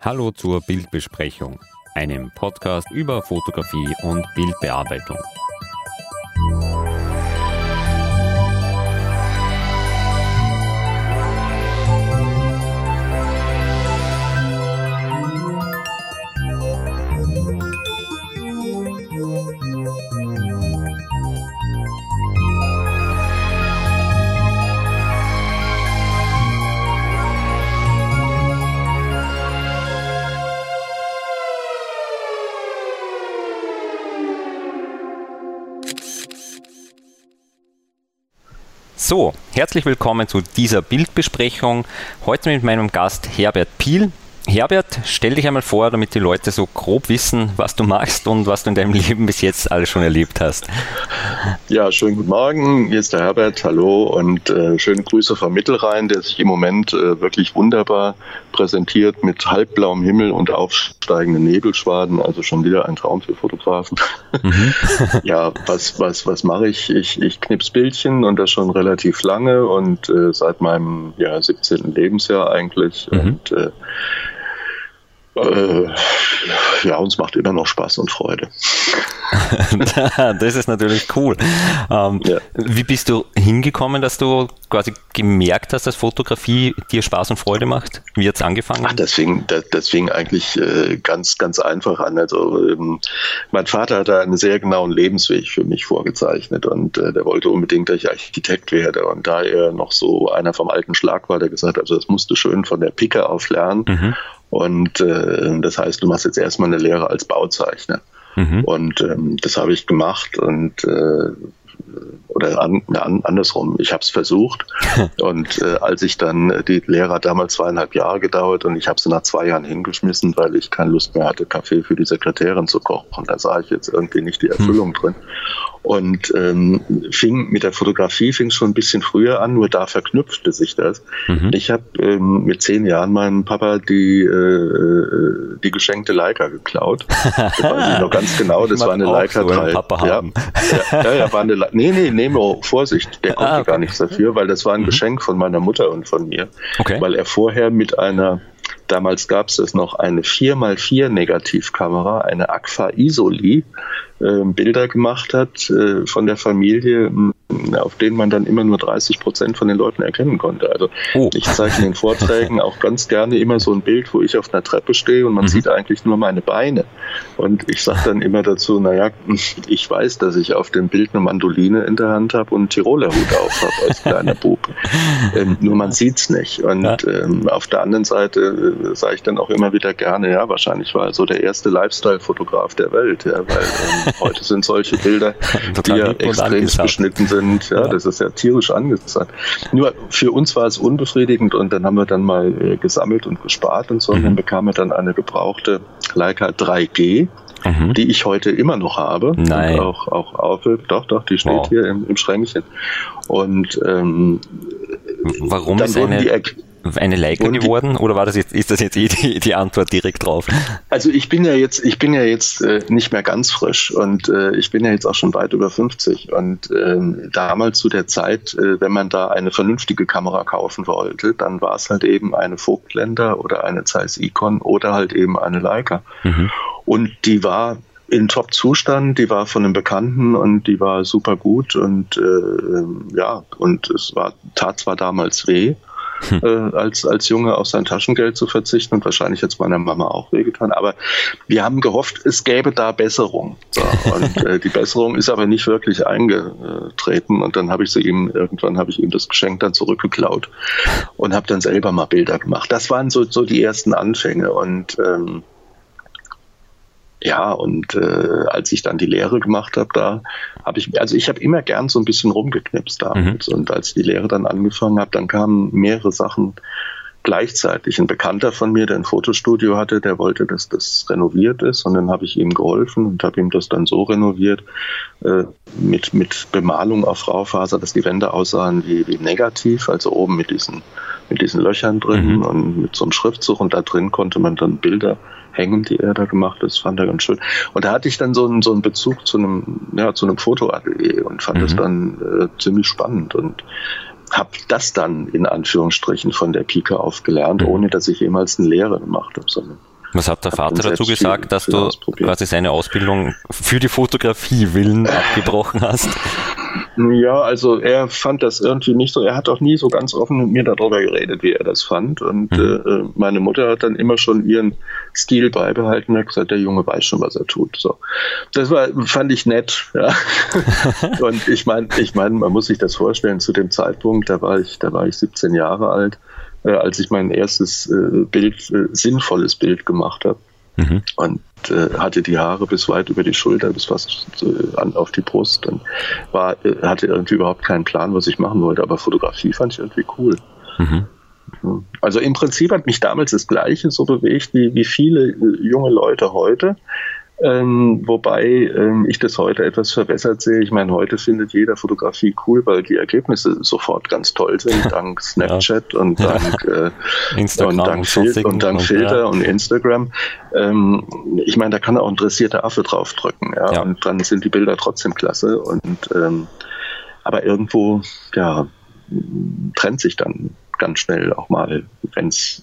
Hallo zur Bildbesprechung, einem Podcast über Fotografie und Bildbearbeitung. So, herzlich willkommen zu dieser Bildbesprechung. Heute mit meinem Gast Herbert Piel. Herbert, stell dich einmal vor, damit die Leute so grob wissen, was du machst und was du in deinem Leben bis jetzt alles schon erlebt hast. Ja, schönen guten Morgen, hier ist der Herbert, hallo und schöne Grüße vom Mittelrhein, der sich im Moment wirklich wunderbar präsentiert mit halbblauem Himmel und aufsteigenden Nebelschwaden, also schon wieder ein Traum für Fotografen. Mhm. Ja, was mache ich? Ich knips Bildchen und das schon relativ lange und seit meinem 17. Lebensjahr eigentlich und uns macht immer noch Spaß und Freude. Das ist natürlich cool. Wie bist du hingekommen, dass du quasi gemerkt hast, dass Fotografie dir Spaß und Freude macht? Wie hat es angefangen? Das fing eigentlich ganz einfach an. Also mein Vater hat da einen sehr genauen Lebensweg für mich vorgezeichnet und der wollte unbedingt, dass ich Architekt werde. Und da er noch so einer vom alten Schlag war, der gesagt hat, also das musst du schön von der Pike auf lernen. Mhm. Und das heißt, du machst jetzt erstmal eine Lehre als Bauzeichner. Mhm. Und das habe ich gemacht und andersrum, ich habe es versucht und als ich dann, die Lehre hat damals 2,5 Jahre gedauert und ich habe sie nach 2 Jahren hingeschmissen, weil ich keine Lust mehr hatte, Kaffee für die Sekretärin zu kochen. Da sah ich jetzt irgendwie nicht die Erfüllung drin. Und mit der Fotografie fing es schon ein bisschen früher an, nur da verknüpfte sich das. Mhm. Ich habe mit 10 Jahren meinem Papa die geschenkte Leica geklaut. Das weiß ich noch ganz genau, das war eine Leica 3. Vorsicht, der konnte gar nichts dafür, weil das war ein Geschenk von meiner Mutter und von mir. Okay. Weil er vorher mit einer, damals gab es noch eine 4x4 Negativkamera, eine Agfa Isoli, Bilder gemacht hat von der Familie, auf denen man dann immer nur 30% von den Leuten erkennen konnte. Also ich zeige in den Vorträgen auch ganz gerne immer so ein Bild, wo ich auf einer Treppe stehe und man sieht eigentlich nur meine Beine. Und ich sage dann immer dazu, ich weiß, dass ich auf dem Bild eine Mandoline in der Hand habe und einen Tiroler Hut auf habe als kleiner Bub. Nur man sieht's nicht. Und auf der anderen Seite sage ich dann auch immer wieder gerne, wahrscheinlich war er so der erste Lifestyle-Fotograf der Welt, weil heute sind solche Bilder, die ja extrem beschnitten sind. Ja, das ist ja tierisch angesagt. Nur für uns war es unbefriedigend und dann haben wir dann mal gesammelt und gespart und so. Und dann bekam er dann eine gebrauchte Leica 3G, die ich heute immer noch habe. Nein. Und auch doch, die steht hier im Schränkchen. Und warum ist eine Leica geworden oder ist das jetzt die Antwort direkt drauf? Also ich bin ja jetzt nicht mehr ganz frisch und ich bin ja jetzt auch schon weit über 50 und damals zu der Zeit, wenn man da eine vernünftige Kamera kaufen wollte, dann war es halt eben eine Vogtländer oder eine Zeiss Ikon oder halt eben eine Leica. Mhm. Und die war in Top-Zustand, die war von einem Bekannten und die war super gut und und es tat zwar damals weh, als Junge auf sein Taschengeld zu verzichten und wahrscheinlich jetzt meiner Mama auch wehgetan. Aber wir haben gehofft, es gäbe da Besserung. So, und die Besserung ist aber nicht wirklich eingetreten und dann habe ich ihm das Geschenk dann zurückgeklaut und habe dann selber mal Bilder gemacht. Das waren so die ersten Anfänge und als ich dann die Lehre gemacht habe, ich habe immer gern so ein bisschen rumgeknipst damals. Und als ich die Lehre dann angefangen habe, dann kamen mehrere Sachen gleichzeitig. Ein Bekannter von mir, der ein Fotostudio hatte, der wollte, dass das renoviert ist und dann habe ich ihm geholfen und habe ihm das dann so renoviert mit Bemalung auf Raufaser, dass die Wände aussahen wie negativ, also oben mit diesen Löchern drin und mit so einem Schriftzug und da drin konnte man dann Bilder hängen, die er da gemacht hat. Das fand er ganz schön. Und da hatte ich dann so einen Bezug zu einem Fotoatelier und fand das dann ziemlich spannend und habe das dann in Anführungsstrichen von der Pike auf gelernt, ohne dass ich jemals eine Lehre gemacht habe, sondern Was hat der Vater dazu gesagt, dass du quasi seine Ausbildung für die Fotografie willen abgebrochen hast? Ja, also er fand das irgendwie nicht so, er hat auch nie so ganz offen mit mir darüber geredet, wie er das fand, und meine Mutter hat dann immer schon ihren Stil beibehalten, hat gesagt, der Junge weiß schon, was er tut. So, das fand ich nett, ja. Und ich meine, man muss sich das vorstellen, zu dem Zeitpunkt, da war ich 17 Jahre alt, als ich mein erstes sinnvolles Bild gemacht habe. Und hatte die Haare bis weit über die Schulter, bis fast auf die Brust, und hatte irgendwie überhaupt keinen Plan, was ich machen wollte, aber Fotografie fand ich irgendwie cool. Also im Prinzip hat mich damals das Gleiche so bewegt wie viele junge Leute heute, wobei ich das heute etwas verwässert sehe. Ich meine, heute findet jeder Fotografie cool, weil die Ergebnisse sofort ganz toll sind, dank Snapchat und dank Instagram und dank Filter und Instagram. Ich meine, da kann auch ein interessierter Affe draufdrücken, ja, und dann sind die Bilder trotzdem klasse. Aber irgendwo, ja, trennt sich dann ganz schnell auch mal, wenn es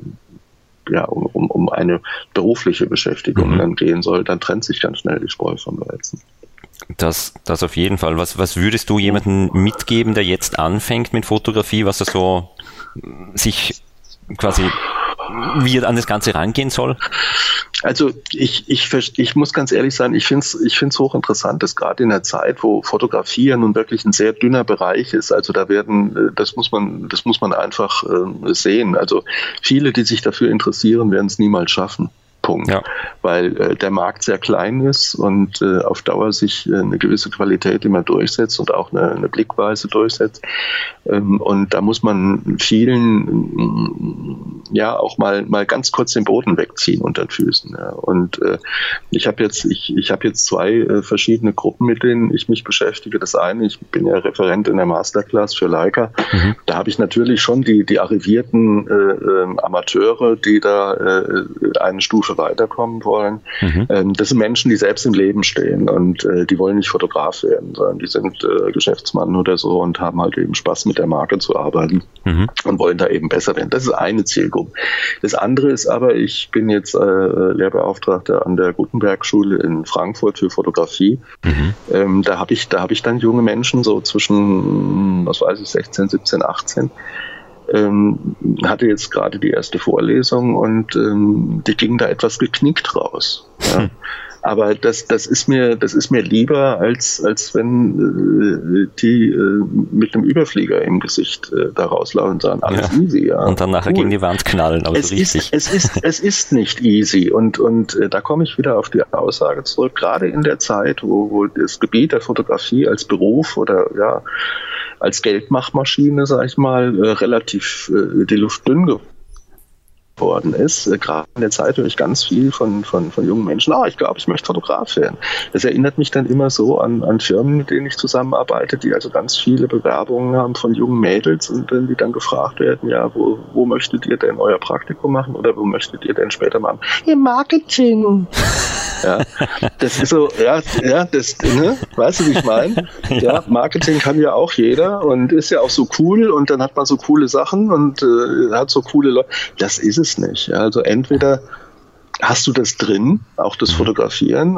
um eine berufliche Beschäftigung dann gehen soll, dann trennt sich ganz schnell die Spreu vom Weizen. Das auf jeden Fall. Was würdest du jemandem mitgeben, der jetzt anfängt mit Fotografie, was er so sich quasi, wie er an das Ganze rangehen soll? Also ich muss ganz ehrlich sein, ich finde es hochinteressant, dass gerade in der Zeit, wo Fotografie ja nun wirklich ein sehr dünner Bereich ist, also das muss man einfach sehen. Also viele, die sich dafür interessieren, werden es niemals schaffen. Punkt. Ja. Weil der Markt sehr klein ist und auf Dauer sich eine gewisse Qualität immer durchsetzt und auch eine Blickweise durchsetzt. Und da muss man vielen auch mal ganz kurz den Boden wegziehen unter den Füßen. Ja. Und ich habe jetzt zwei verschiedene Gruppen, mit denen ich mich beschäftige. Das eine, ich bin ja Referent in der Masterclass für Leica. Da habe ich natürlich schon die arrivierten Amateure, die da eine Stufe weiterkommen wollen. Das sind Menschen, die selbst im Leben stehen und die wollen nicht Fotograf werden, sondern die sind Geschäftsmann oder so und haben halt eben Spaß, mit der Marke zu arbeiten und wollen da eben besser werden. Das ist eine Zielgruppe. Das andere ist aber, ich bin jetzt Lehrbeauftragter an der Gutenberg-Schule in Frankfurt für Fotografie. Da habe ich dann junge Menschen so zwischen, 16, 17, 18, hatte jetzt gerade die erste Vorlesung und die ging da etwas geknickt raus. Ja. Aber das ist mir lieber, als wenn die mit einem Überflieger im Gesicht da rauslaufen und sagen, alles easy. Ja. Und dann nachher gegen die Wand knallen. Aber es ist nicht easy. Und da komme ich wieder auf die Aussage zurück, gerade in der Zeit, wo das Gebiet der Fotografie als Beruf oder als Geldmachmaschine, sag ich mal, relativ die Luft dünn geworden ist. Gerade in der Zeit höre ich ganz viel von jungen Menschen, ich glaube, ich möchte Fotograf werden. Das erinnert mich dann immer so an Firmen, mit denen ich zusammenarbeite, die also ganz viele Bewerbungen haben von jungen Mädels und wenn die dann gefragt werden, ja, wo möchtet ihr denn euer Praktikum machen oder wo möchtet ihr denn später machen? Im Marketing. Ja, das ist so, weißt du, wie ich meine? Ja, Marketing kann ja auch jeder und ist ja auch so cool und dann hat man so coole Sachen und hat so coole Leute. Das ist es nicht. Also entweder hast du das drin, auch das Fotografieren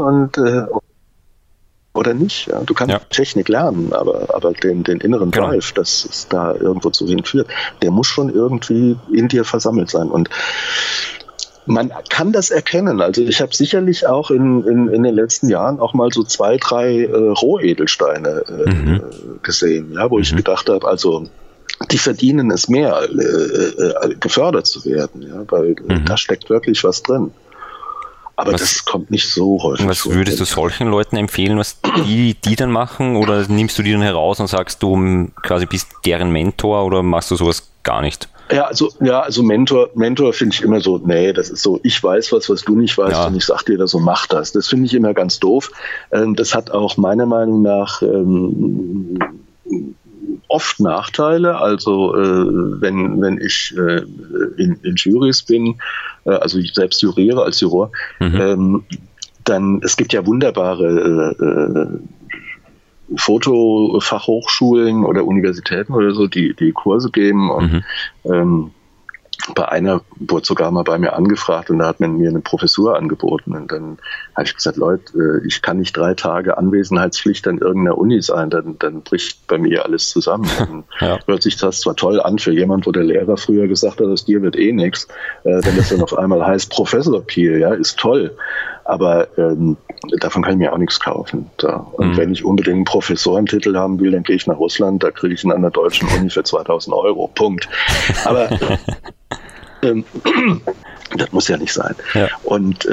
oder nicht. Ja. Du kannst Technik lernen, aber den inneren Drive, dass es da irgendwo zu hinführt, der muss schon irgendwie in dir versammelt sein. Und man kann das erkennen. Also ich habe sicherlich auch in den letzten Jahren auch mal so 2, 3 Rohedelsteine gesehen, ja, wo ich gedacht habe, also die verdienen es mehr, gefördert zu werden, ja, weil da steckt wirklich was drin. Aber das kommt nicht so häufig. Was würdest du solchen Leuten empfehlen, was die dann machen? Oder nimmst du die dann heraus und sagst, du quasi bist deren Mentor oder machst du sowas gar nicht? Ja, also Mentor finde ich immer so, nee, das ist so, ich weiß was du nicht weißt und ich sag dir das so, mach das. Das finde ich immer ganz doof. Das hat auch meiner Meinung nach oft Nachteile. Also wenn ich in Jurys bin, also ich selbst juriere als Juror, dann, es gibt ja wunderbare Fotofachhochschulen oder Universitäten oder so, die Kurse geben und Bei einer wurde sogar mal bei mir angefragt und da hat man mir eine Professur angeboten. Und dann habe ich gesagt, Leute, ich kann nicht 3 Tage Anwesenheitspflicht an irgendeiner Uni sein, dann bricht bei mir alles zusammen. Dann hört sich das zwar toll an für jemand, wo der Lehrer früher gesagt hat, aus dir wird eh nichts. Wenn das dann auf einmal heißt Professor Piel, ja, ist toll. Aber davon kann ich mir auch nichts kaufen. Da. Und wenn ich unbedingt einen Professorentitel haben will, dann gehe ich nach Russland, da kriege ich ihn an der deutschen Uni für 2.000 €. Punkt. Aber das muss ja nicht sein. Ja. Und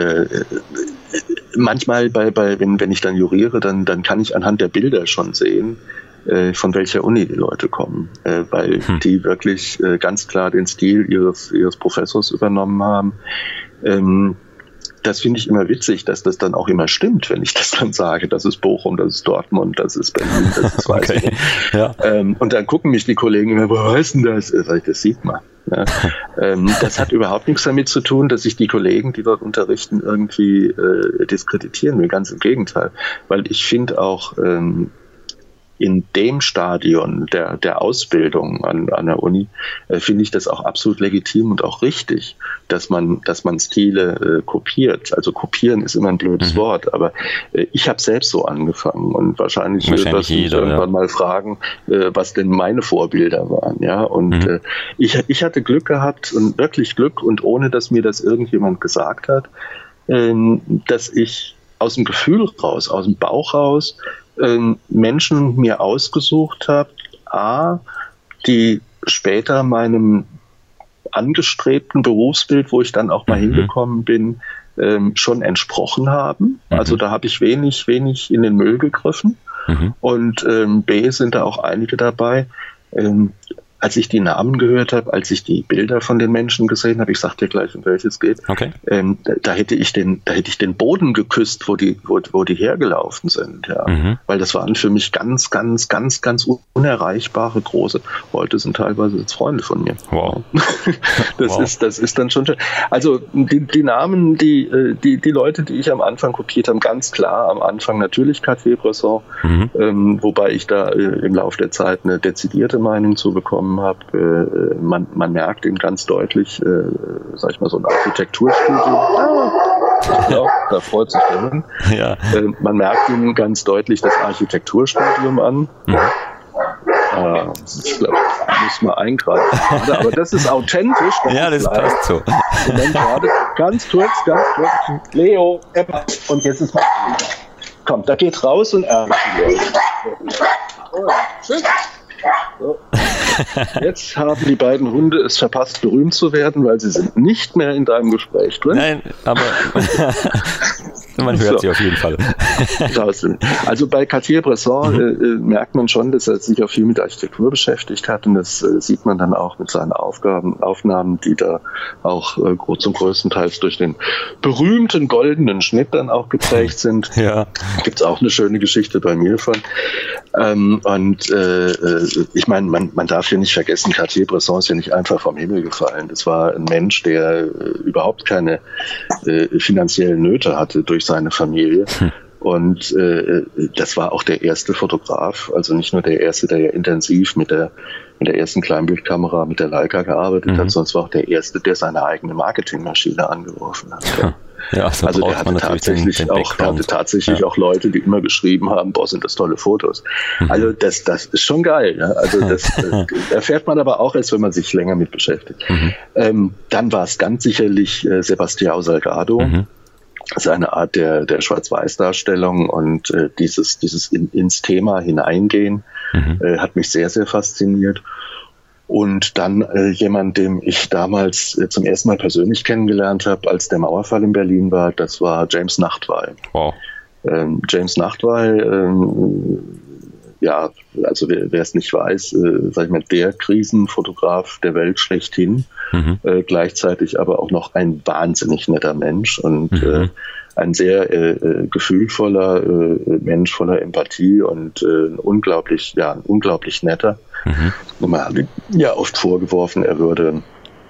manchmal, wenn ich dann juriere, dann kann ich anhand der Bilder schon sehen, von welcher Uni die Leute kommen, weil die wirklich ganz klar den Stil ihres Professors übernommen haben. Das finde ich immer witzig, dass das dann auch immer stimmt, wenn ich das dann sage. Das ist Bochum, das ist Dortmund, das ist Berlin, das ist weiß ich nicht. Ja. Und dann gucken mich die Kollegen immer, wo heißt denn das? Sag ich, das sieht man. Ja. Das hat überhaupt nichts damit zu tun, dass ich die Kollegen, die dort unterrichten, irgendwie diskreditieren will. Ganz im Gegenteil. Weil ich finde auch in dem Stadion der Ausbildung an der Uni finde ich das auch absolut legitim und auch richtig, dass man Stile kopiert. Also kopieren ist immer ein blödes Wort, aber ich habe selbst so angefangen und wahrscheinlich wirst du mich irgendwann mal fragen, was denn meine Vorbilder waren. Ja? Und ich hatte Glück gehabt und wirklich Glück und ohne, dass mir das irgendjemand gesagt hat, dass ich aus dem Gefühl raus, aus dem Bauch raus, Menschen mir ausgesucht habe, die später meinem angestrebten Berufsbild, wo ich dann auch mal hingekommen bin, schon entsprochen haben. Also da habe ich wenig in den Müll gegriffen. Und B, sind da auch einige dabei. Als ich die Namen gehört habe, als ich die Bilder von den Menschen gesehen habe, ich sag dir gleich, um welches es geht, da hätte ich den Boden geküsst, wo die hergelaufen sind, ja. Weil das waren für mich ganz unerreichbare große. Heute sind teilweise jetzt Freunde von mir. Wow. Das ist dann schon schön. Also die Namen, die Leute, die ich am Anfang kopiert habe, ganz klar am Anfang natürlich Cartier-Bresson, wobei ich da im Laufe der Zeit eine dezidierte Meinung zu bekommen habe. Man merkt ihm ganz deutlich, sag ich mal, so ein Architekturstudium. Ja, da freut sich der Mann. Ja. Man merkt ihm ganz deutlich das Architekturstudium an. Ich glaube, da muss man eingreifen. Aber das ist authentisch. Das passt so. Moment, gerade ganz kurz. Leo, Emma. Und jetzt ist mal. Komm, da geht raus und ärgert die Leute. Tschüss. So. Jetzt haben die beiden Hunde es verpasst, berühmt zu werden, weil sie sind nicht mehr in deinem Gespräch drin. Nein, aber man hört sie auf jeden Fall. Also bei Cartier-Bresson merkt man schon, dass er sich auch viel mit Architektur beschäftigt hat und das sieht man dann auch mit seinen Aufnahmen, die da auch zum größten Teil durch den berühmten goldenen Schnitt dann auch geprägt sind. Ja. Gibt es auch eine schöne Geschichte bei mir von. Ich meine, man darf hier nicht vergessen, Cartier-Bresson ist ja nicht einfach vom Himmel gefallen. Das war ein Mensch, der überhaupt keine finanziellen Nöte hatte durch seine Familie. Und das war auch der erste Fotograf, also nicht nur der erste, der ja intensiv mit der ersten Kleinbildkamera, mit der Leica gearbeitet hat, sondern es war auch der erste, der seine eigene Marketingmaschine angeworfen hat. Ja, also der hatte tatsächlich auch Leute, die immer geschrieben haben, boah, sind das tolle Fotos. Also das ist schon geil. Ja? Also das erfährt man aber auch erst, wenn man sich länger mit beschäftigt. Dann war es ganz sicherlich Sebastião Salgado. Seine Art der Schwarz-Weiß-Darstellung und dieses ins Thema hineingehen hat mich sehr, sehr fasziniert. Und dann jemand, den ich damals zum ersten Mal persönlich kennengelernt habe, als der Mauerfall in Berlin war, das war James Nachtwey. Wow. James Nachtwey, ja, also wer es nicht weiß, sag ich mal, der Krisenfotograf der Welt schlechthin, gleichzeitig aber auch noch ein wahnsinnig netter Mensch und ein sehr gefühlvoller Mensch voller Empathie und ein unglaublich netter. Man hat ja oft vorgeworfen, er würde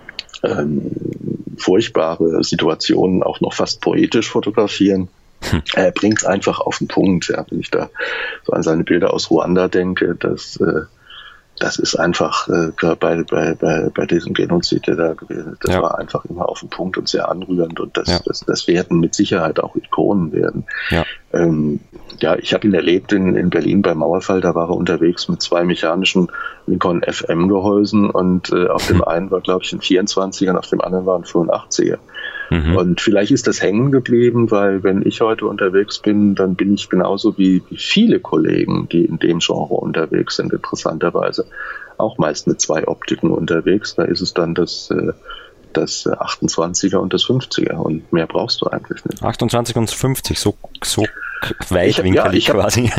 furchtbare Situationen auch noch fast poetisch fotografieren. Er bringt es einfach auf den Punkt. Ja. Wenn ich da so an seine Bilder aus Ruanda denke, das das ist einfach bei diesem Genozid, der da gewesen ist, das war einfach immer auf den Punkt und sehr anrührend und das werden mit Sicherheit auch Ikonen werden. Ja, ich habe ihn erlebt in Berlin beim Mauerfall, da war er unterwegs mit 2 mechanischen Nikon FM-Gehäusen und auf dem einen war, glaube ich, ein 24er und auf dem anderen war ein 85er. Und vielleicht ist das hängen geblieben, weil wenn ich heute unterwegs bin, dann bin ich genauso wie viele Kollegen, die in dem Genre unterwegs sind, interessanterweise auch meist mit 2 Optiken unterwegs. Da ist es dann das 28er und das 50er und mehr brauchst du eigentlich nicht. 28 und 50, so weitwinkelig quasi.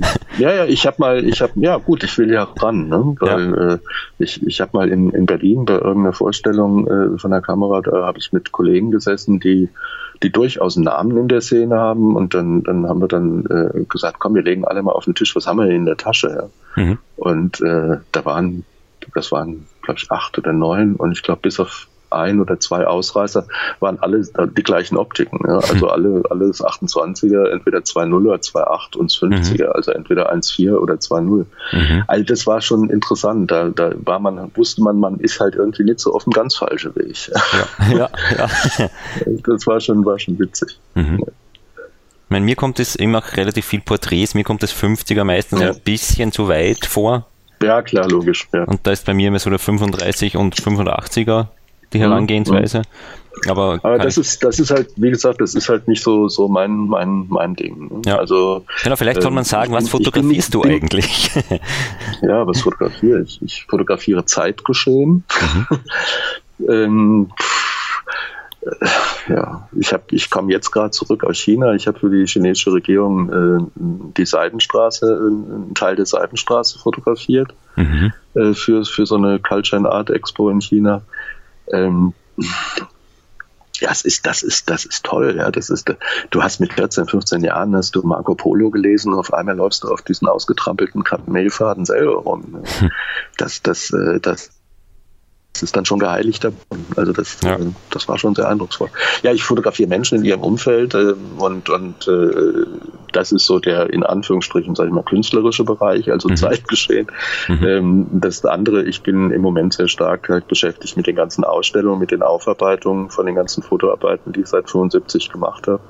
Ich will ja ran, ne? Weil ich habe mal in Berlin bei irgendeiner Vorstellung von der Kamera, da habe ich mit Kollegen gesessen, die durchaus einen Namen in der Szene haben und dann haben wir dann gesagt, komm, wir legen alle mal auf den Tisch, was haben wir in der Tasche? Ja? Und das waren, glaube ich, 8 oder 9 und ich glaube, bis auf 1 oder 2 Ausreißer waren alle die gleichen Optiken. Ja? Also alles 28er, entweder 2.0 oder 2.8 und 50er, also entweder 1.4 oder 2.0. Also das war schon interessant. Da wusste man ist halt irgendwie nicht so auf dem ganz falschen Weg. Ja. Das war schon witzig. Mir kommt es immer relativ viel Porträts, mir kommt das 50er meistens ein bisschen zu weit vor. Ja, klar, logisch. Ja. Und da ist bei mir immer so der 35 und 85er die Herangehensweise. Aber das ist halt, wie gesagt, das ist halt nicht so mein Ding. Ja. Also, genau, vielleicht soll man sagen, was fotografierst du eigentlich? Ja, was fotografiere ich? Ich fotografiere Zeitgeschehen. Ich komme jetzt gerade zurück aus China. Ich habe für die chinesische Regierung die Seidenstraße, einen Teil der Seidenstraße fotografiert für so eine Culture and Art Expo in China. Das ist toll. Ja, du hast mit 14, 15 Jahren hast du Marco Polo gelesen und auf einmal läufst du auf diesen ausgetrampelten Kamelfaden selber rum. Das ist dann schon geheiligt davon. Also das war schon sehr eindrucksvoll. Ja, ich fotografiere Menschen in ihrem Umfeld und das ist so der in Anführungsstrichen, sage ich mal, künstlerische Bereich, also Zeitgeschehen. Das andere, ich bin im Moment sehr stark halt beschäftigt mit den ganzen Ausstellungen, mit den Aufarbeitungen von den ganzen Fotoarbeiten, die ich seit 75 gemacht habe.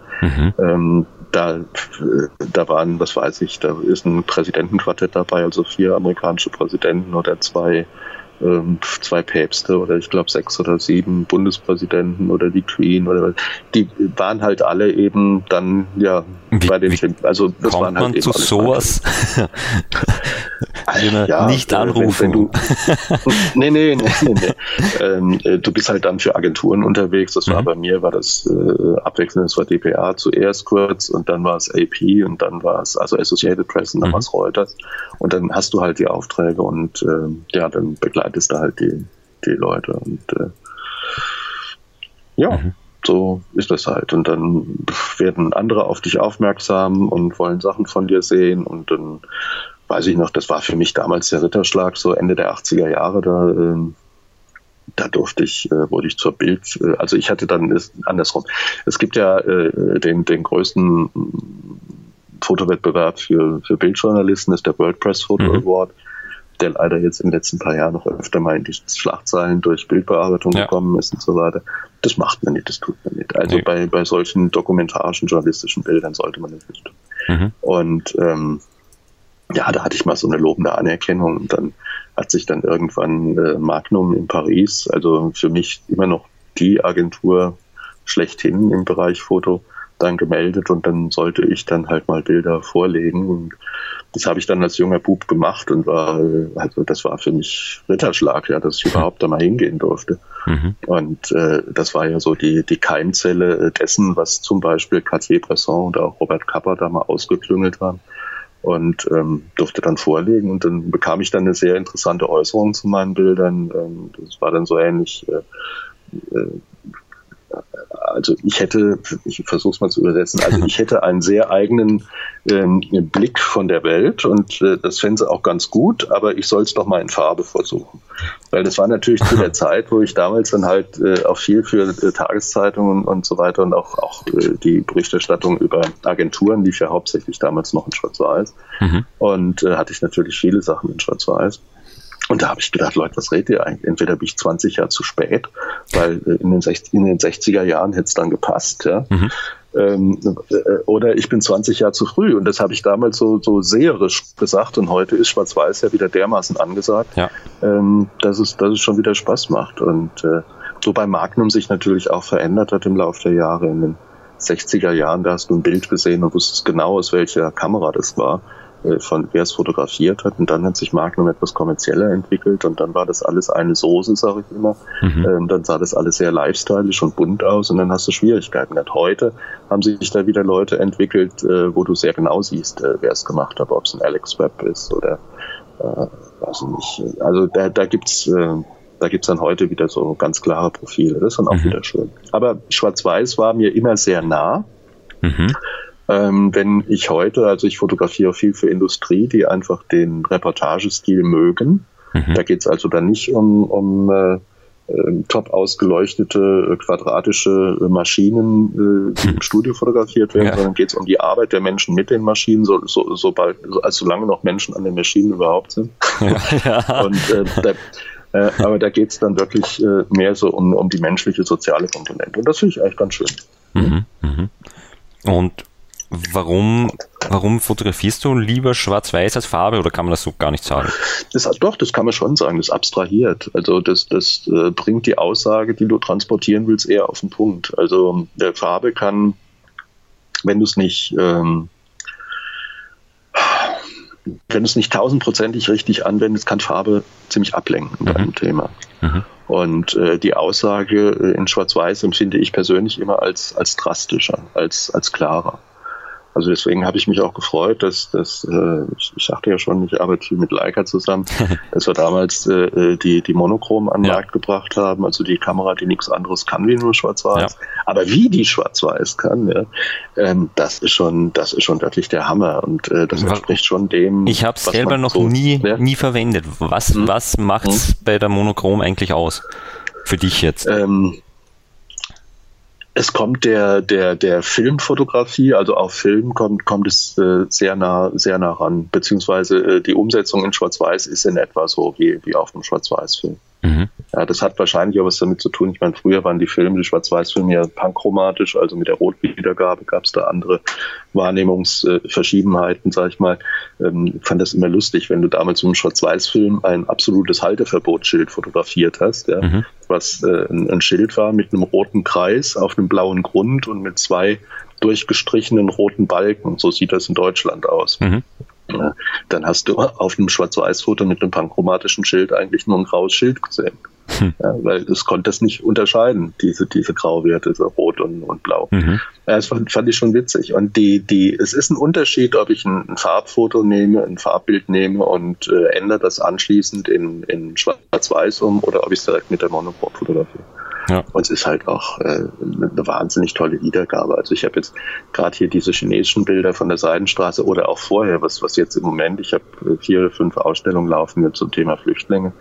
Da waren, was weiß ich, da ist ein Präsidentenquartett dabei, also 4 amerikanische Präsidenten oder 2 Päpste oder ich glaube 6 oder 7 Bundespräsidenten oder die Queen oder die waren halt alle eben dann bei den also das kommt waren halt man zu sowas? Nicht anrufen. Nee. Du bist halt dann für Agenturen unterwegs. Das war bei mir, war das abwechselnd, das war DPA zuerst kurz und dann war es AP und dann war es also Associated Press und dann war es Reuters und dann hast du halt die Aufträge und dann begleitest du halt die Leute und so ist das halt. Und dann werden andere auf dich aufmerksam und wollen Sachen von dir sehen und dann weiß ich noch, das war für mich damals der Ritterschlag, so Ende der 80er Jahre, da wurde ich zur Bild, also ich hatte dann, andersrum, es gibt ja den größten Fotowettbewerb für Bildjournalisten, ist der World Press Photo Award, der leider jetzt in den letzten paar Jahren noch öfter mal in die Schlagzeilen durch Bildbearbeitung gekommen ist und so weiter. Das macht man nicht, das tut man nicht. Also bei solchen dokumentarischen, journalistischen Bildern sollte man das nicht tun. Und da hatte ich mal so eine lobende Anerkennung und dann hat sich dann irgendwann Magnum in Paris, also für mich immer noch die Agentur schlechthin im Bereich Foto, dann gemeldet und dann sollte ich dann halt mal Bilder vorlegen und das habe ich dann als junger Bub gemacht und das war für mich Ritterschlag, dass ich überhaupt da mal hingehen durfte. Und das war ja so die Keimzelle dessen, was zum Beispiel Cartier-Bresson und auch Robert Capa da mal ausgeklüngelt haben. Und durfte dann vorlegen und dann bekam ich dann eine sehr interessante Äußerung zu meinen Bildern. Das war dann so ähnlich, also ich versuche es mal zu übersetzen, also ich hätte einen sehr eigenen Blick von der Welt und das fände sie auch ganz gut, aber ich soll es doch mal in Farbe versuchen. Weil das war natürlich zu der Zeit, wo ich damals dann halt auch viel für Tageszeitungen und so weiter und auch die Berichterstattung über Agenturen lief ja hauptsächlich damals noch in Schwarz-Weiß und hatte ich natürlich viele Sachen in Schwarz-Weiß. Und da habe ich gedacht, Leute, was redet ihr eigentlich? Entweder bin ich 20 Jahre zu spät, weil in den 60er Jahren hätte es dann gepasst, ja. Oder ich bin 20 Jahre zu früh. Und das habe ich damals so seherisch gesagt. Und heute ist Schwarz-Weiß ja wieder dermaßen angesagt, dass es schon wieder Spaß macht. Und wobei Magnum sich natürlich auch verändert hat im Laufe der Jahre. In den 60er Jahren, da hast du ein Bild gesehen und wusstest genau, aus welcher Kamera das war, von wer es fotografiert hat. Und dann hat sich Magnum etwas kommerzieller entwickelt und dann war das alles eine Soße, sage ich immer. Dann sah das alles sehr lifestylisch und bunt aus und dann hast du Schwierigkeiten gehabt. Heute haben sich da wieder Leute entwickelt, wo du sehr genau siehst, wer es gemacht hat, ob es ein Alex Webb ist oder weiß nicht. Also da gibt's dann heute wieder so ganz klare Profile. Das ist dann auch wieder schön. Aber Schwarz-Weiß war mir immer sehr nah. Wenn ich heute, also ich fotografiere viel für Industrie, die einfach den Reportagestil mögen. Da geht es also dann nicht um top ausgeleuchtete, quadratische Maschinen, die im Studio fotografiert werden, sondern geht es um die Arbeit der Menschen mit den Maschinen, solange noch Menschen an den Maschinen überhaupt sind. Und aber da geht es dann wirklich mehr so um die menschliche, soziale Komponente. Und das finde ich eigentlich ganz schön. Und warum fotografierst du lieber Schwarz-Weiß als Farbe oder kann man das so gar nicht sagen? Das kann man schon sagen, das abstrahiert. Also das bringt die Aussage, die du transportieren willst, eher auf den Punkt. Also der Farbe kann, wenn du es nicht 1000%ig richtig anwendest, kann Farbe ziemlich ablenken bei einem Thema. Und die Aussage in Schwarz-Weiß empfinde ich persönlich immer als drastischer, als klarer. Also deswegen habe ich mich auch gefreut, dass ich sagte ja schon, ich arbeite viel mit Leica zusammen, dass wir damals die Monochrom an den Markt gebracht haben, also die Kamera, die nichts anderes kann wie nur Schwarz-Weiß. Aber wie die Schwarz-Weiß kann, das ist schon wirklich der Hammer und das entspricht schon dem. Ich habe es selber noch nie verwendet. Was macht's bei der Monochrom eigentlich aus? Für dich jetzt? Es kommt der Filmfotografie, also auf Film kommt es sehr nah ran, beziehungsweise die Umsetzung in Schwarz-Weiß ist in etwa so wie auf dem Schwarz-Weiß-Film. Ja, das hat wahrscheinlich auch was damit zu tun. Ich meine, früher waren die Schwarz-Weiß-Filme ja panchromatisch, also mit der Rotwiedergabe gab es da andere Wahrnehmungsverschiedenheiten, sag ich mal. Ich fand das immer lustig, wenn du damals mit einem Schwarz-Weiß-Film ein absolutes Halteverbotsschild fotografiert hast, was ein Schild war mit einem roten Kreis auf einem blauen Grund und mit 2 durchgestrichenen roten Balken. So sieht das in Deutschland aus. Ja, dann hast du auf einem Schwarz-Weiß-Foto mit einem panchromatischen Schild eigentlich nur ein graues Schild gesehen. Ja, weil es konnte das nicht unterscheiden, diese Grauwerte, so Rot und Blau. Ja, das fand ich schon witzig. Und es ist ein Unterschied, ob ich ein Farbfoto nehme, ein Farbbild nehme und ändere das anschließend in Schwarz-Weiß oder ob ich es direkt mit der Monochrom fotografiere. Ja. Und es ist halt auch eine wahnsinnig tolle Wiedergabe. Also ich habe jetzt gerade hier diese chinesischen Bilder von der Seidenstraße oder auch vorher, was jetzt im Moment, ich habe 4 oder 5 Ausstellungen laufen jetzt zum Thema Flüchtlinge,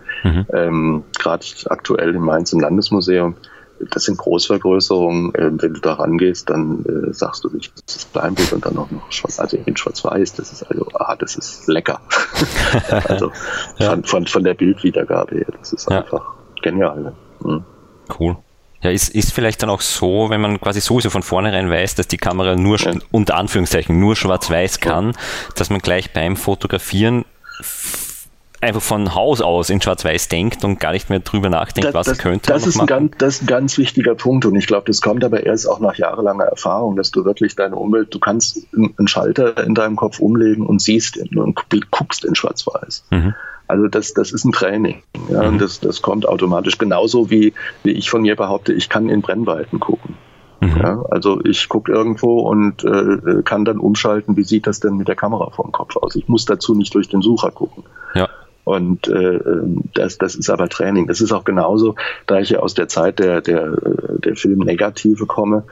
gerade aktuell in Mainz im Landesmuseum. Das sind Großvergrößerungen. Wenn du da rangehst, dann sagst du nicht, das ist Kleinbild und dann auch noch in Schwarz-Weiß. Das ist lecker. Also von der Bildwiedergabe her, das ist einfach genial. Ne? Cool. Ja, ist vielleicht dann auch so, wenn man quasi sowieso von vornherein weiß, dass die Kamera nur, unter Anführungszeichen, nur Schwarz-Weiß kann, dass man gleich beim Fotografieren einfach von Haus aus in Schwarz-Weiß denkt und gar nicht mehr drüber nachdenkt, was könnte man noch machen. Das ist ein ganz wichtiger Punkt und ich glaube, das kommt aber erst auch nach jahrelanger Erfahrung, dass du wirklich deine Umwelt, du kannst einen Schalter in deinem Kopf umlegen und siehst und guckst in Schwarz-Weiß. Also das ist ein Training. Ja, und das kommt automatisch. Genauso wie ich von mir behaupte, ich kann in Brennweiten gucken. Ja, also ich gucke irgendwo und kann dann umschalten, wie sieht das denn mit der Kamera vor dem Kopf aus. Ich muss dazu nicht durch den Sucher gucken. Ja. Und das ist aber Training. Das ist auch genauso, da ich ja aus der Zeit der Filmnegative komme,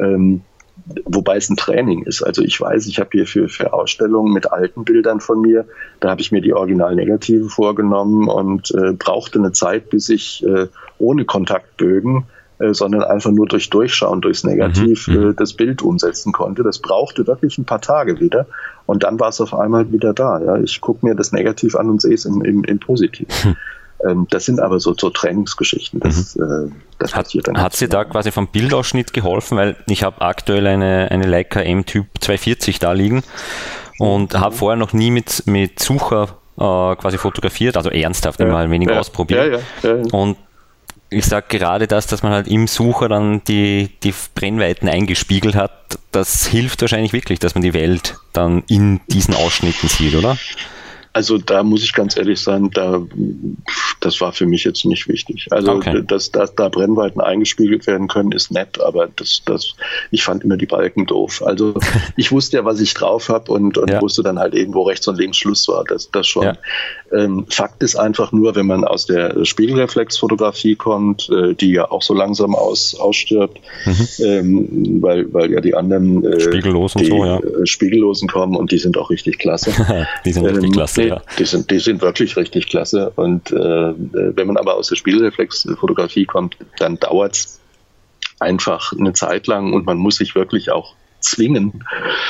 wobei es ein Training ist. Also ich weiß, ich habe hier für Ausstellungen mit alten Bildern von mir, da habe ich mir die Original-Negative vorgenommen und brauchte eine Zeit, bis ich ohne Kontaktbögen sondern einfach nur durch Durchschauen, durchs Negativ das Bild umsetzen konnte. Das brauchte wirklich ein paar Tage wieder und dann war es auf einmal wieder da. Ja. Ich gucke mir das Negativ an und sehe es im Positiv. Das sind aber so Trainingsgeschichten. Das passiert dann. Hat sie da quasi vom Bildausschnitt geholfen? Weil ich habe aktuell eine Leica M-Typ 240 da liegen und habe vorher noch nie mit Sucher quasi fotografiert, also ernsthaft immer ein wenig ausprobiert. Ja. Und ich sage gerade dass man halt im Sucher dann die Brennweiten eingespiegelt hat, das hilft wahrscheinlich wirklich, dass man die Welt dann in diesen Ausschnitten sieht, oder? Also da muss ich ganz ehrlich sein, das war für mich jetzt nicht wichtig. Also dass da Brennweiten eingespiegelt werden können, ist nett, aber ich fand immer die Balken doof. Also ich wusste ja, was ich drauf habe und wusste dann halt eben, wo rechts und links Schluss war. Das schon. Ja. Fakt ist einfach nur, wenn man aus der Spiegelreflexfotografie kommt, die ja auch so langsam ausstirbt, weil ja die anderen Spiegellosen kommen und die sind auch richtig klasse. Die sind richtig klasse. Ja. Die sind wirklich richtig klasse. Und wenn man aber aus der Spiegelreflexfotografie kommt, dann dauert es einfach eine Zeit lang und man muss sich wirklich auch zwingen,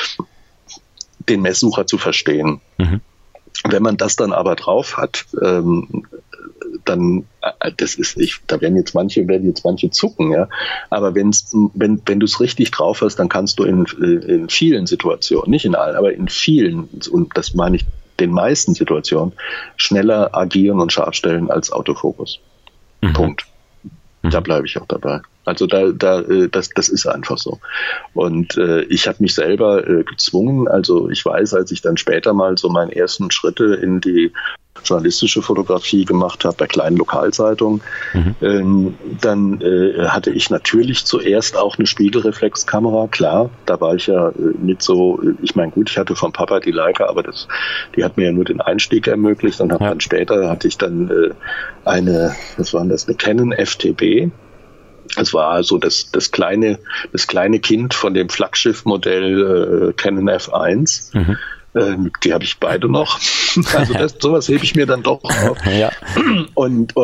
den Messsucher zu verstehen. Wenn man das dann aber drauf hat, dann da werden jetzt manche zucken, ja. Aber wenn du es richtig drauf hast, dann kannst du in vielen Situationen, nicht in allen, aber in vielen, und das meine ich den meisten Situationen, schneller agieren und scharf stellen als Autofokus. Punkt. Da bleibe ich auch dabei. Also das ist einfach so. Und ich habe mich selber gezwungen, also ich weiß, als ich dann später mal so meine ersten Schritte in die journalistische Fotografie gemacht habe bei kleinen Lokalzeitungen, dann hatte ich natürlich zuerst auch eine Spiegelreflexkamera, klar, da war ich ja nicht so, ich meine gut, ich hatte vom Papa die Leica, aber die hat mir ja nur den Einstieg ermöglicht und dann später hatte ich dann eine Canon FTB. Es war so das kleine Kind von dem Flaggschiff-Modell Canon F1. Die habe ich beide noch. Also sowas hebe ich mir dann doch auf. Ja. Und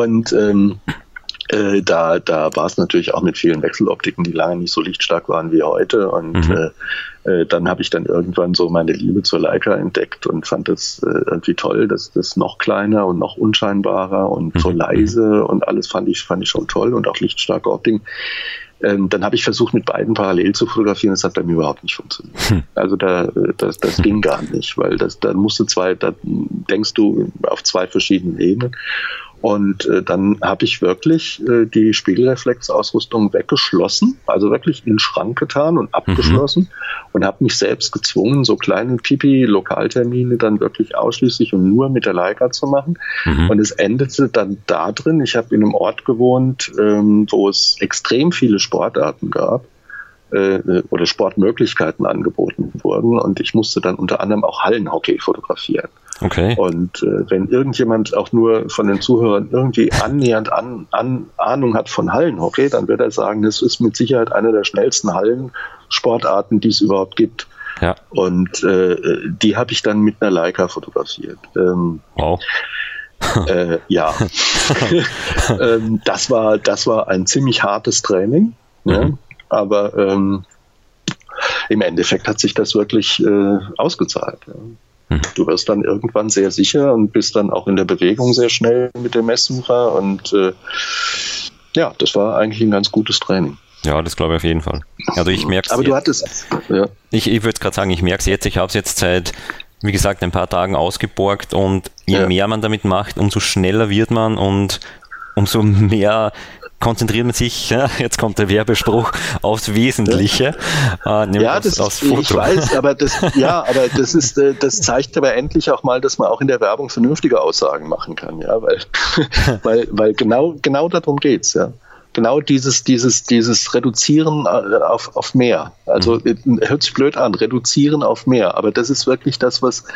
da war es natürlich auch mit vielen Wechseloptiken, die lange nicht so lichtstark waren wie heute. Und dann habe ich dann irgendwann so meine Liebe zur Leica entdeckt und fand das irgendwie toll, dass das noch kleiner und noch unscheinbarer und so leise und alles fand ich schon toll und auch lichtstarke Optiken. Dann habe ich versucht, mit beiden parallel zu fotografieren. Das hat bei mir überhaupt nicht funktioniert. Also das ging gar nicht, weil da denkst du auf zwei verschiedenen Ebenen. Und dann habe ich wirklich die Spiegelreflexausrüstung weggeschlossen, also wirklich in den Schrank getan und abgeschlossen und habe mich selbst gezwungen, so kleine Pipi-Lokaltermine dann wirklich ausschließlich und nur mit der Leica zu machen. Und es endete dann da drin, ich habe in einem Ort gewohnt, wo es extrem viele Sportarten gab oder Sportmöglichkeiten angeboten wurden und ich musste dann unter anderem auch Hallenhockey fotografieren. Okay. Und wenn irgendjemand auch nur von den Zuhörern irgendwie annähernd Ahnung hat von Hallenhockey, dann wird er sagen, das ist mit Sicherheit eine der schnellsten Hallensportarten, die es überhaupt gibt. Ja. Und die habe ich dann mit einer Leica fotografiert. Wow. Ja. Das war ein ziemlich hartes Training. Ja? Aber im Endeffekt hat sich das wirklich ausgezahlt. Ja. Du wirst dann irgendwann sehr sicher und bist dann auch in der Bewegung sehr schnell mit dem Messsucher und das war eigentlich ein ganz gutes Training. Ja, das glaube ich auf jeden Fall. Also ich merke es. Aber du hattest. Ja. Ich würde gerade sagen, ich merke es jetzt. Ich habe es jetzt seit, wie gesagt, ein paar Tagen ausgeborgt und je mehr man damit macht, umso schneller wird man und umso mehr konzentriert man sich, jetzt kommt der Werbespruch, aufs Wesentliche. Aufs Foto. Ich weiß, aber das zeigt aber endlich auch mal, dass man auch in der Werbung vernünftige Aussagen machen kann, ja, weil genau darum geht's, ja. Genau dieses Reduzieren auf mehr. Also hört sich blöd an, reduzieren auf mehr. Aber das ist wirklich das, was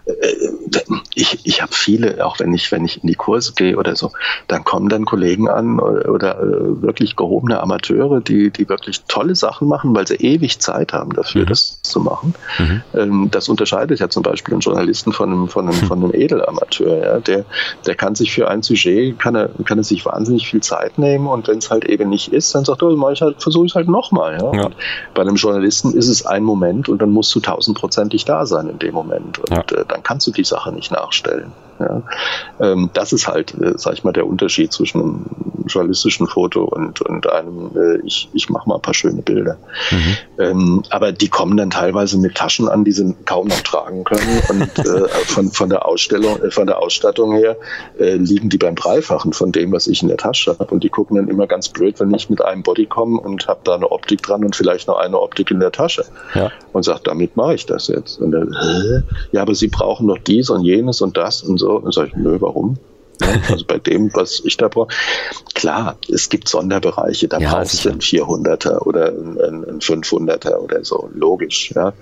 Ich habe viele, auch wenn ich in die Kurse gehe oder so, dann kommen dann Kollegen an oder wirklich gehobene Amateure, die wirklich tolle Sachen machen, weil sie ewig Zeit haben dafür, das zu machen. Das unterscheidet ja zum Beispiel einen Journalisten von einem Edelamateur. Ja? Der kann sich für ein Sujet, kann er sich wahnsinnig viel Zeit nehmen, und wenn es halt eben nicht ist, dann sagt er, versuche ich halt nochmal. Ja? Bei einem Journalisten ist es ein Moment und dann musst du 1000%ig da sein in dem Moment. Und dann kannst du die Sache nicht nachstellen. Ja? Das ist halt, sag ich mal, der Unterschied zwischen einem journalistischen Foto und einem, ich mache mal ein paar schöne Bilder. Aber die kommen dann teilweise mit Taschen an, die sie kaum noch tragen können, und von der Ausstattung her liegen die beim Dreifachen von dem, was ich in der Tasche habe, und die gucken dann immer ganz blöd, wenn ich mit einem Body komme und habe da eine Optik dran und vielleicht noch eine Optik in der Tasche und sage, damit mache ich das jetzt. Und dann, ja, aber sie brauchen doch dies und jenes und das und so. Und dann sage ich, nö, warum? Ja, also bei dem, was ich da brauche. Klar, es gibt Sonderbereiche, da brauchst du einen 400er oder einen 500er oder so, logisch. Ja.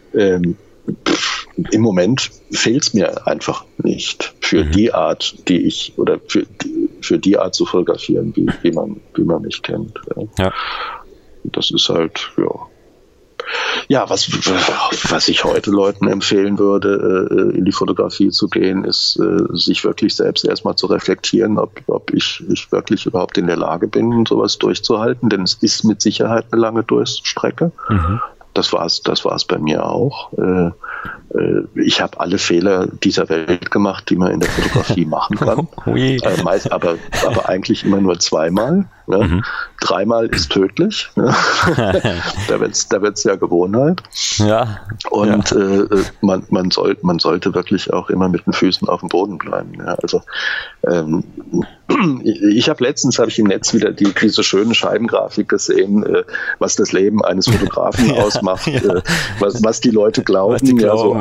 Im Moment fehlt es mir einfach nicht für die Art, die ich, oder für die Art zu fotografieren, wie man mich kennt. Ja. Das ist halt, ja, was ich heute Leuten empfehlen würde, in die Fotografie zu gehen, ist, sich wirklich selbst erstmal zu reflektieren, ob ich wirklich überhaupt in der Lage bin, sowas durchzuhalten, denn es ist mit Sicherheit eine lange Durchstrecke. Das war's bei mir auch. Ich habe alle Fehler dieser Welt gemacht, die man in der Fotografie machen kann. Aber eigentlich immer nur zweimal. Ne? Dreimal ist tödlich. Ne? Da wird's ja Gewohnheit. Ja. Und man sollte wirklich auch immer mit den Füßen auf dem Boden bleiben. Ja? Also letztens habe ich im Netz wieder diese schöne Scheibengrafik gesehen, was das Leben eines Fotografen ausmacht, was die Leute glauben, so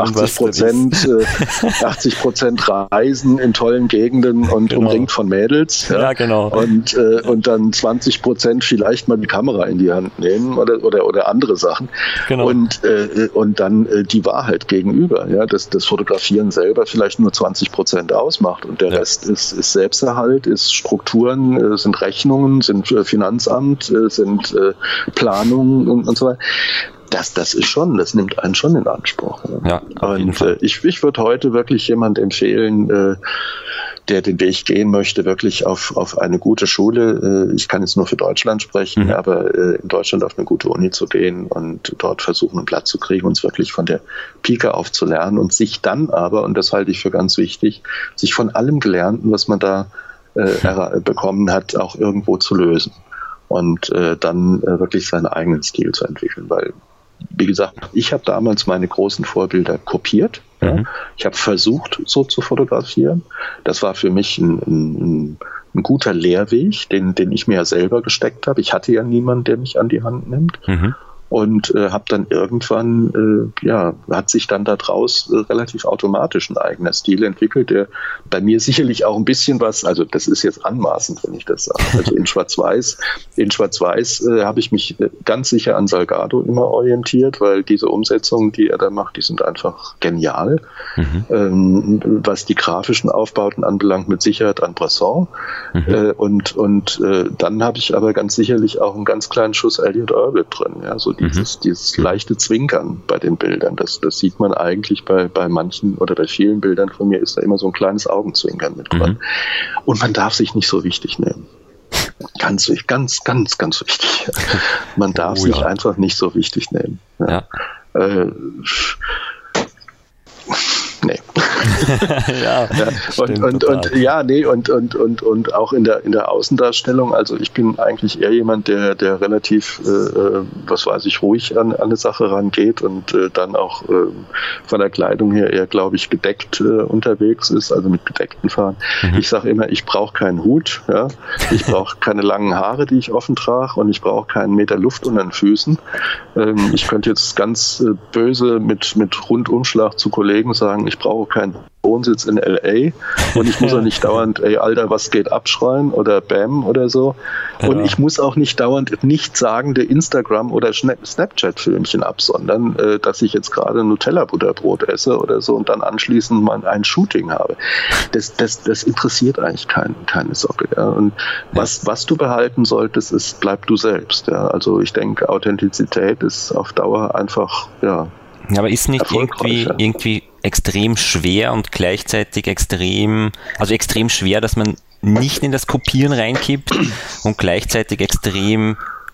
80% Reisen in tollen Gegenden und umringt von Mädels. Ja, genau. Und dann 20% vielleicht mal die Kamera in die Hand nehmen oder andere Sachen. Genau. Und dann die Wahrheit gegenüber, ja, dass das Fotografieren selber vielleicht nur 20% ausmacht und der Rest ist Selbsterhalt, ist Strukturen, sind Rechnungen, sind Finanzamt, sind Planungen und so weiter. Das nimmt einen schon in Anspruch. Ja, und ich würde heute wirklich jemand empfehlen, der den Weg gehen möchte, wirklich auf eine gute Schule. Ich kann jetzt nur für Deutschland sprechen, aber in Deutschland auf eine gute Uni zu gehen und dort versuchen, einen Platz zu kriegen, uns wirklich von der Pike auf zu lernen und sich dann aber, und das halte ich für ganz wichtig, sich von allem Gelernten, was man da bekommen hat, auch irgendwo zu lösen und dann wirklich seinen eigenen Stil zu entwickeln, weil, wie gesagt, ich habe damals meine großen Vorbilder kopiert. Ja. Ich habe versucht, so zu fotografieren. Das war für mich ein guter Lehrweg, den ich mir ja selber gesteckt habe. Ich hatte ja niemanden, der mich an die Hand nimmt. Und habe dann irgendwann, hat sich dann daraus relativ automatisch ein eigener Stil entwickelt, der bei mir sicherlich auch ein bisschen was, also das ist jetzt anmaßend, wenn ich das sage, also in Schwarz-Weiß habe ich mich ganz sicher an Salgado immer orientiert, weil diese Umsetzungen, die er da macht, die sind einfach genial. Was die grafischen Aufbauten anbelangt, mit Sicherheit an Bresson. Und dann habe ich aber ganz sicherlich auch einen ganz kleinen Schuss Elliot Erwitt drin, ja, so dieses leichte Zwinkern bei den Bildern, das sieht man eigentlich bei manchen oder bei vielen Bildern von mir, ist da immer so ein kleines Augenzwinkern mit drin. Und man darf sich nicht so wichtig nehmen. Ganz, ganz, ganz, ganz wichtig. Man darf sich einfach nicht so wichtig nehmen. Ja. Nee. Und auch in der Außendarstellung, also ich bin eigentlich eher jemand, der relativ, ruhig an eine Sache rangeht und dann auch von der Kleidung her eher, glaube ich, gedeckt unterwegs ist, also mit gedeckten Farben. Ich sage immer, ich brauche keinen Hut, ja? Ich brauche keine langen Haare, die ich offen trage, und ich brauche keinen Meter Luft unter den Füßen. Ich könnte jetzt ganz böse mit Rundumschlag zu Kollegen sagen, ich brauche keinen Wohnsitz in L.A. und ich muss auch nicht dauernd, ey, Alter, was geht ab schreien oder Bam oder so. Und ich muss auch nicht dauernd nichtssagende Instagram- oder Snapchat-Filmchen absondern, dass ich jetzt gerade Nutella-Butterbrot esse oder so und dann anschließend mal ein Shooting habe. Das interessiert eigentlich keine Socke. Ja. Und was du behalten solltest, ist, bleib du selbst. Ja. Also ich denke, Authentizität ist auf Dauer einfach, ja. Aber ist nicht irgendwie extrem schwer und gleichzeitig extrem schwer, dass man nicht in das Kopieren reinkippt und gleichzeitig extrem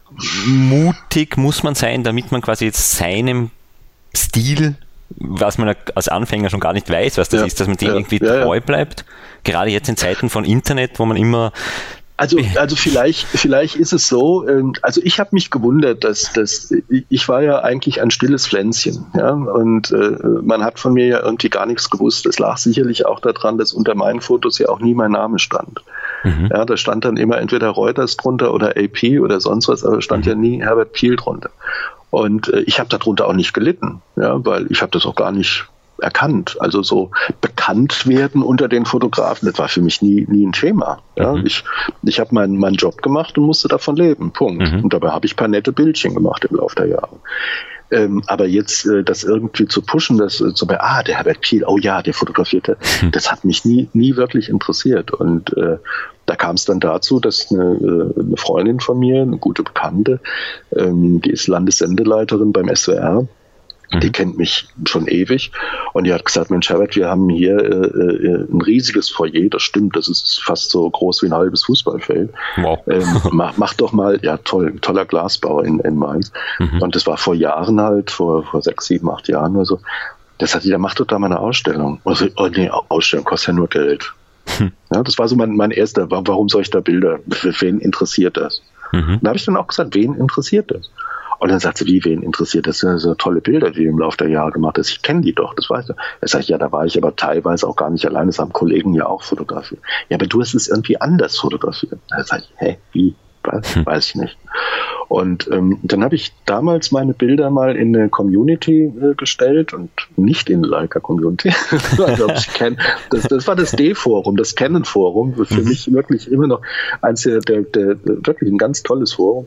mutig muss man sein, damit man quasi jetzt seinem Stil, was man als Anfänger schon gar nicht weiß, was das ist, dass man dem irgendwie treu bleibt. Gerade jetzt in Zeiten von Internet, wo man immer... Also vielleicht ist es so, also ich habe mich gewundert, dass ich war ja eigentlich ein stilles Pflänzchen, ja, und man hat von mir ja irgendwie gar nichts gewusst. Es lag sicherlich auch daran, dass unter meinen Fotos ja auch nie mein Name stand. Ja, da stand dann immer entweder Reuters drunter oder AP oder sonst was, aber stand ja nie Herbert Piel drunter. Und ich habe darunter auch nicht gelitten, ja, weil ich habe das auch gar nicht erkannt. Also so bekannt werden unter den Fotografen, das war für mich nie ein Thema. Ja, ich habe meinen Job gemacht und musste davon leben. Punkt. Und dabei habe ich ein paar nette Bildchen gemacht im Laufe der Jahre. Aber jetzt das irgendwie zu pushen, der Herbert Piel, oh ja, der fotografierte, das hat mich nie wirklich interessiert. Und da kam es dann dazu, dass eine Freundin von mir, eine gute Bekannte, die ist Landessendeleiterin beim SWR, die kennt mich schon ewig und die hat gesagt, Mensch Herbert, wir haben hier ein riesiges Foyer, das stimmt, das ist fast so groß wie ein halbes Fußballfeld. Wow. Mach doch mal, ja toller Glasbau in Mainz. Und das war vor Jahren halt, vor 6, 7, 8 Jahren oder so. Das hat die, mach doch da mal eine Ausstellung. Also, Ausstellung kostet ja nur Geld. Ja, das war so mein erster, warum soll ich da Bilder, wen interessiert das? Da habe ich dann auch gesagt, wen interessiert das? Und dann sagt sie, wen interessiert das? Das sind so tolle Bilder, die du im Laufe der Jahre gemacht hast. Ich kenne die doch, das weißt du. Er sagt, ja, da war ich aber teilweise auch gar nicht alleine. Das haben Kollegen ja auch fotografiert. Ja, aber du hast es irgendwie anders fotografiert. Da sage ich, wie? Weiß ich nicht. Und dann habe ich damals meine Bilder mal in eine Community gestellt und nicht in eine Leica-Community. Also, das war das D-Forum, das Canon-Forum. Für mich wirklich immer noch eins der wirklich ein ganz tolles Forum.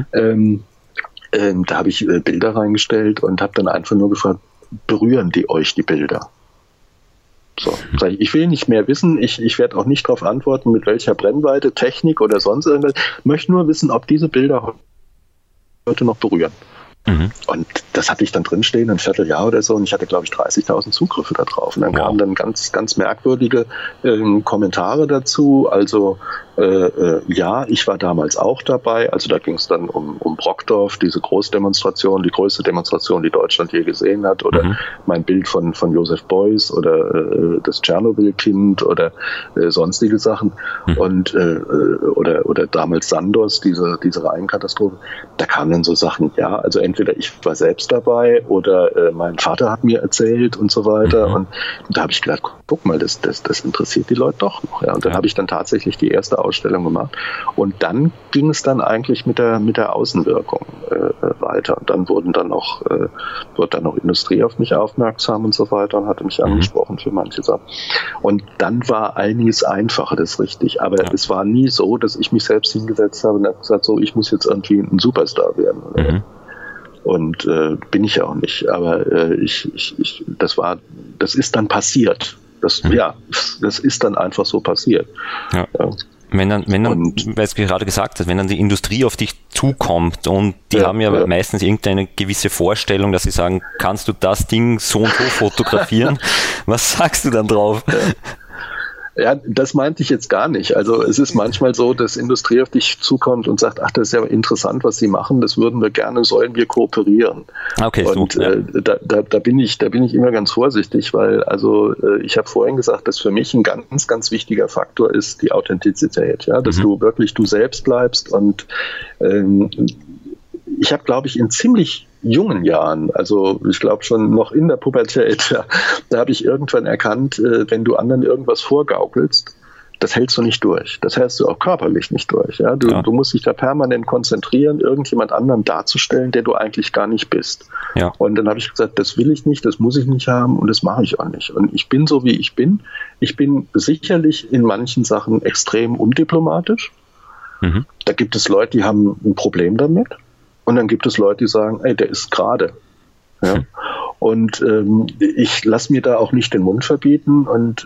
Da habe ich Bilder reingestellt und habe dann einfach nur gefragt, berühren die euch die Bilder? So, sag ich will nicht mehr wissen, ich werde auch nicht darauf antworten, mit welcher Brennweite, Technik oder sonst irgendwas. Ich möchte nur wissen, ob diese Bilder heute noch berühren. Und das hatte ich dann drinstehen, ein Vierteljahr oder so, und ich hatte, glaube ich, 30.000 Zugriffe da drauf. Und dann kamen dann ganz, ganz merkwürdige Kommentare dazu. Also, ja, ich war damals auch dabei. Also da ging es dann um Brockdorf, diese Großdemonstration, die größte Demonstration, die Deutschland je gesehen hat. Oder mein Bild von Joseph Beuys oder das Tschernobyl-Kind oder sonstige Sachen. Und oder damals Sandos, diese Rheinkatastrophe. Da kamen dann so Sachen, ja, also entweder ich war selbst dabei oder mein Vater hat mir erzählt und so weiter. Und da habe ich gedacht, guck mal, das interessiert die Leute doch noch. Ja. Und dann habe ich dann tatsächlich die erste Ausstellung gemacht. Und dann ging es dann eigentlich mit der Außenwirkung weiter. Und dann wurde dann noch Industrie auf mich aufmerksam und so weiter und hatte mich angesprochen für manche Sachen. Und dann war einiges einfacher, das ist richtig. Aber es war nie so, dass ich mich selbst hingesetzt habe und habe gesagt, so, ich muss jetzt irgendwie ein Superstar werden. Und bin ich auch nicht. Aber das ist dann passiert. Das ist dann einfach so passiert. Ja. Wenn dann, weil es gerade gesagt hast, wenn dann die Industrie auf dich zukommt und die haben ja meistens irgendeine gewisse Vorstellung, dass sie sagen, kannst du das Ding so und so fotografieren? Was sagst du dann drauf? Ja, das meinte ich jetzt gar nicht. Also es ist manchmal so, dass Industrie auf dich zukommt und sagt, ach, das ist ja interessant, was Sie machen, das würden wir gerne, sollen wir kooperieren. Okay, und da bin ich immer ganz vorsichtig, weil also ich habe vorhin gesagt, dass für mich ein ganz, ganz wichtiger Faktor ist die Authentizität, ja, dass du wirklich du selbst bleibst. Und ich habe, glaube ich, in ziemlich jungen Jahren, also ich glaube schon noch in der Pubertät, da habe ich irgendwann erkannt, wenn du anderen irgendwas vorgaukelst, das hältst du nicht durch. Das hältst du auch körperlich nicht durch. Ja? Du musst dich da permanent konzentrieren, irgendjemand anderen darzustellen, der du eigentlich gar nicht bist. Ja. Und dann habe ich gesagt, das will ich nicht, das muss ich nicht haben und das mache ich auch nicht. Und ich bin so, wie ich bin. Ich bin sicherlich in manchen Sachen extrem undiplomatisch. Mhm. Da gibt es Leute, die haben ein Problem damit. Und dann gibt es Leute, die sagen, ey, der ist gerade. Ja? Und ich lasse mir da auch nicht den Mund verbieten und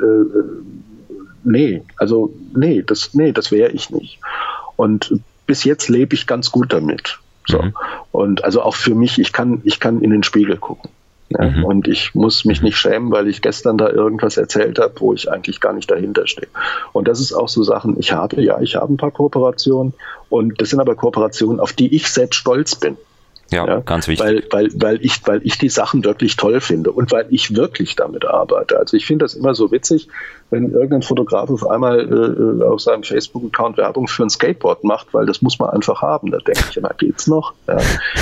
das wäre ich nicht. Und bis jetzt lebe ich ganz gut damit. So. Mhm. Und also auch für mich, ich kann in den Spiegel gucken. Ja? Mhm. Und ich muss mich nicht schämen, weil ich gestern da irgendwas erzählt habe, wo ich eigentlich gar nicht dahinter stehe. Und das ist auch so Sachen, ich habe ein paar Kooperationen und das sind aber Kooperationen, auf die ich selbst stolz bin. Ja, ganz wichtig. Weil ich die Sachen wirklich toll finde und weil ich wirklich damit arbeite. Also ich finde das immer so witzig, wenn irgendein Fotograf auf einmal auf seinem Facebook-Account Werbung für ein Skateboard macht, weil das muss man einfach haben. Da denke ich immer, geht's noch? Ja.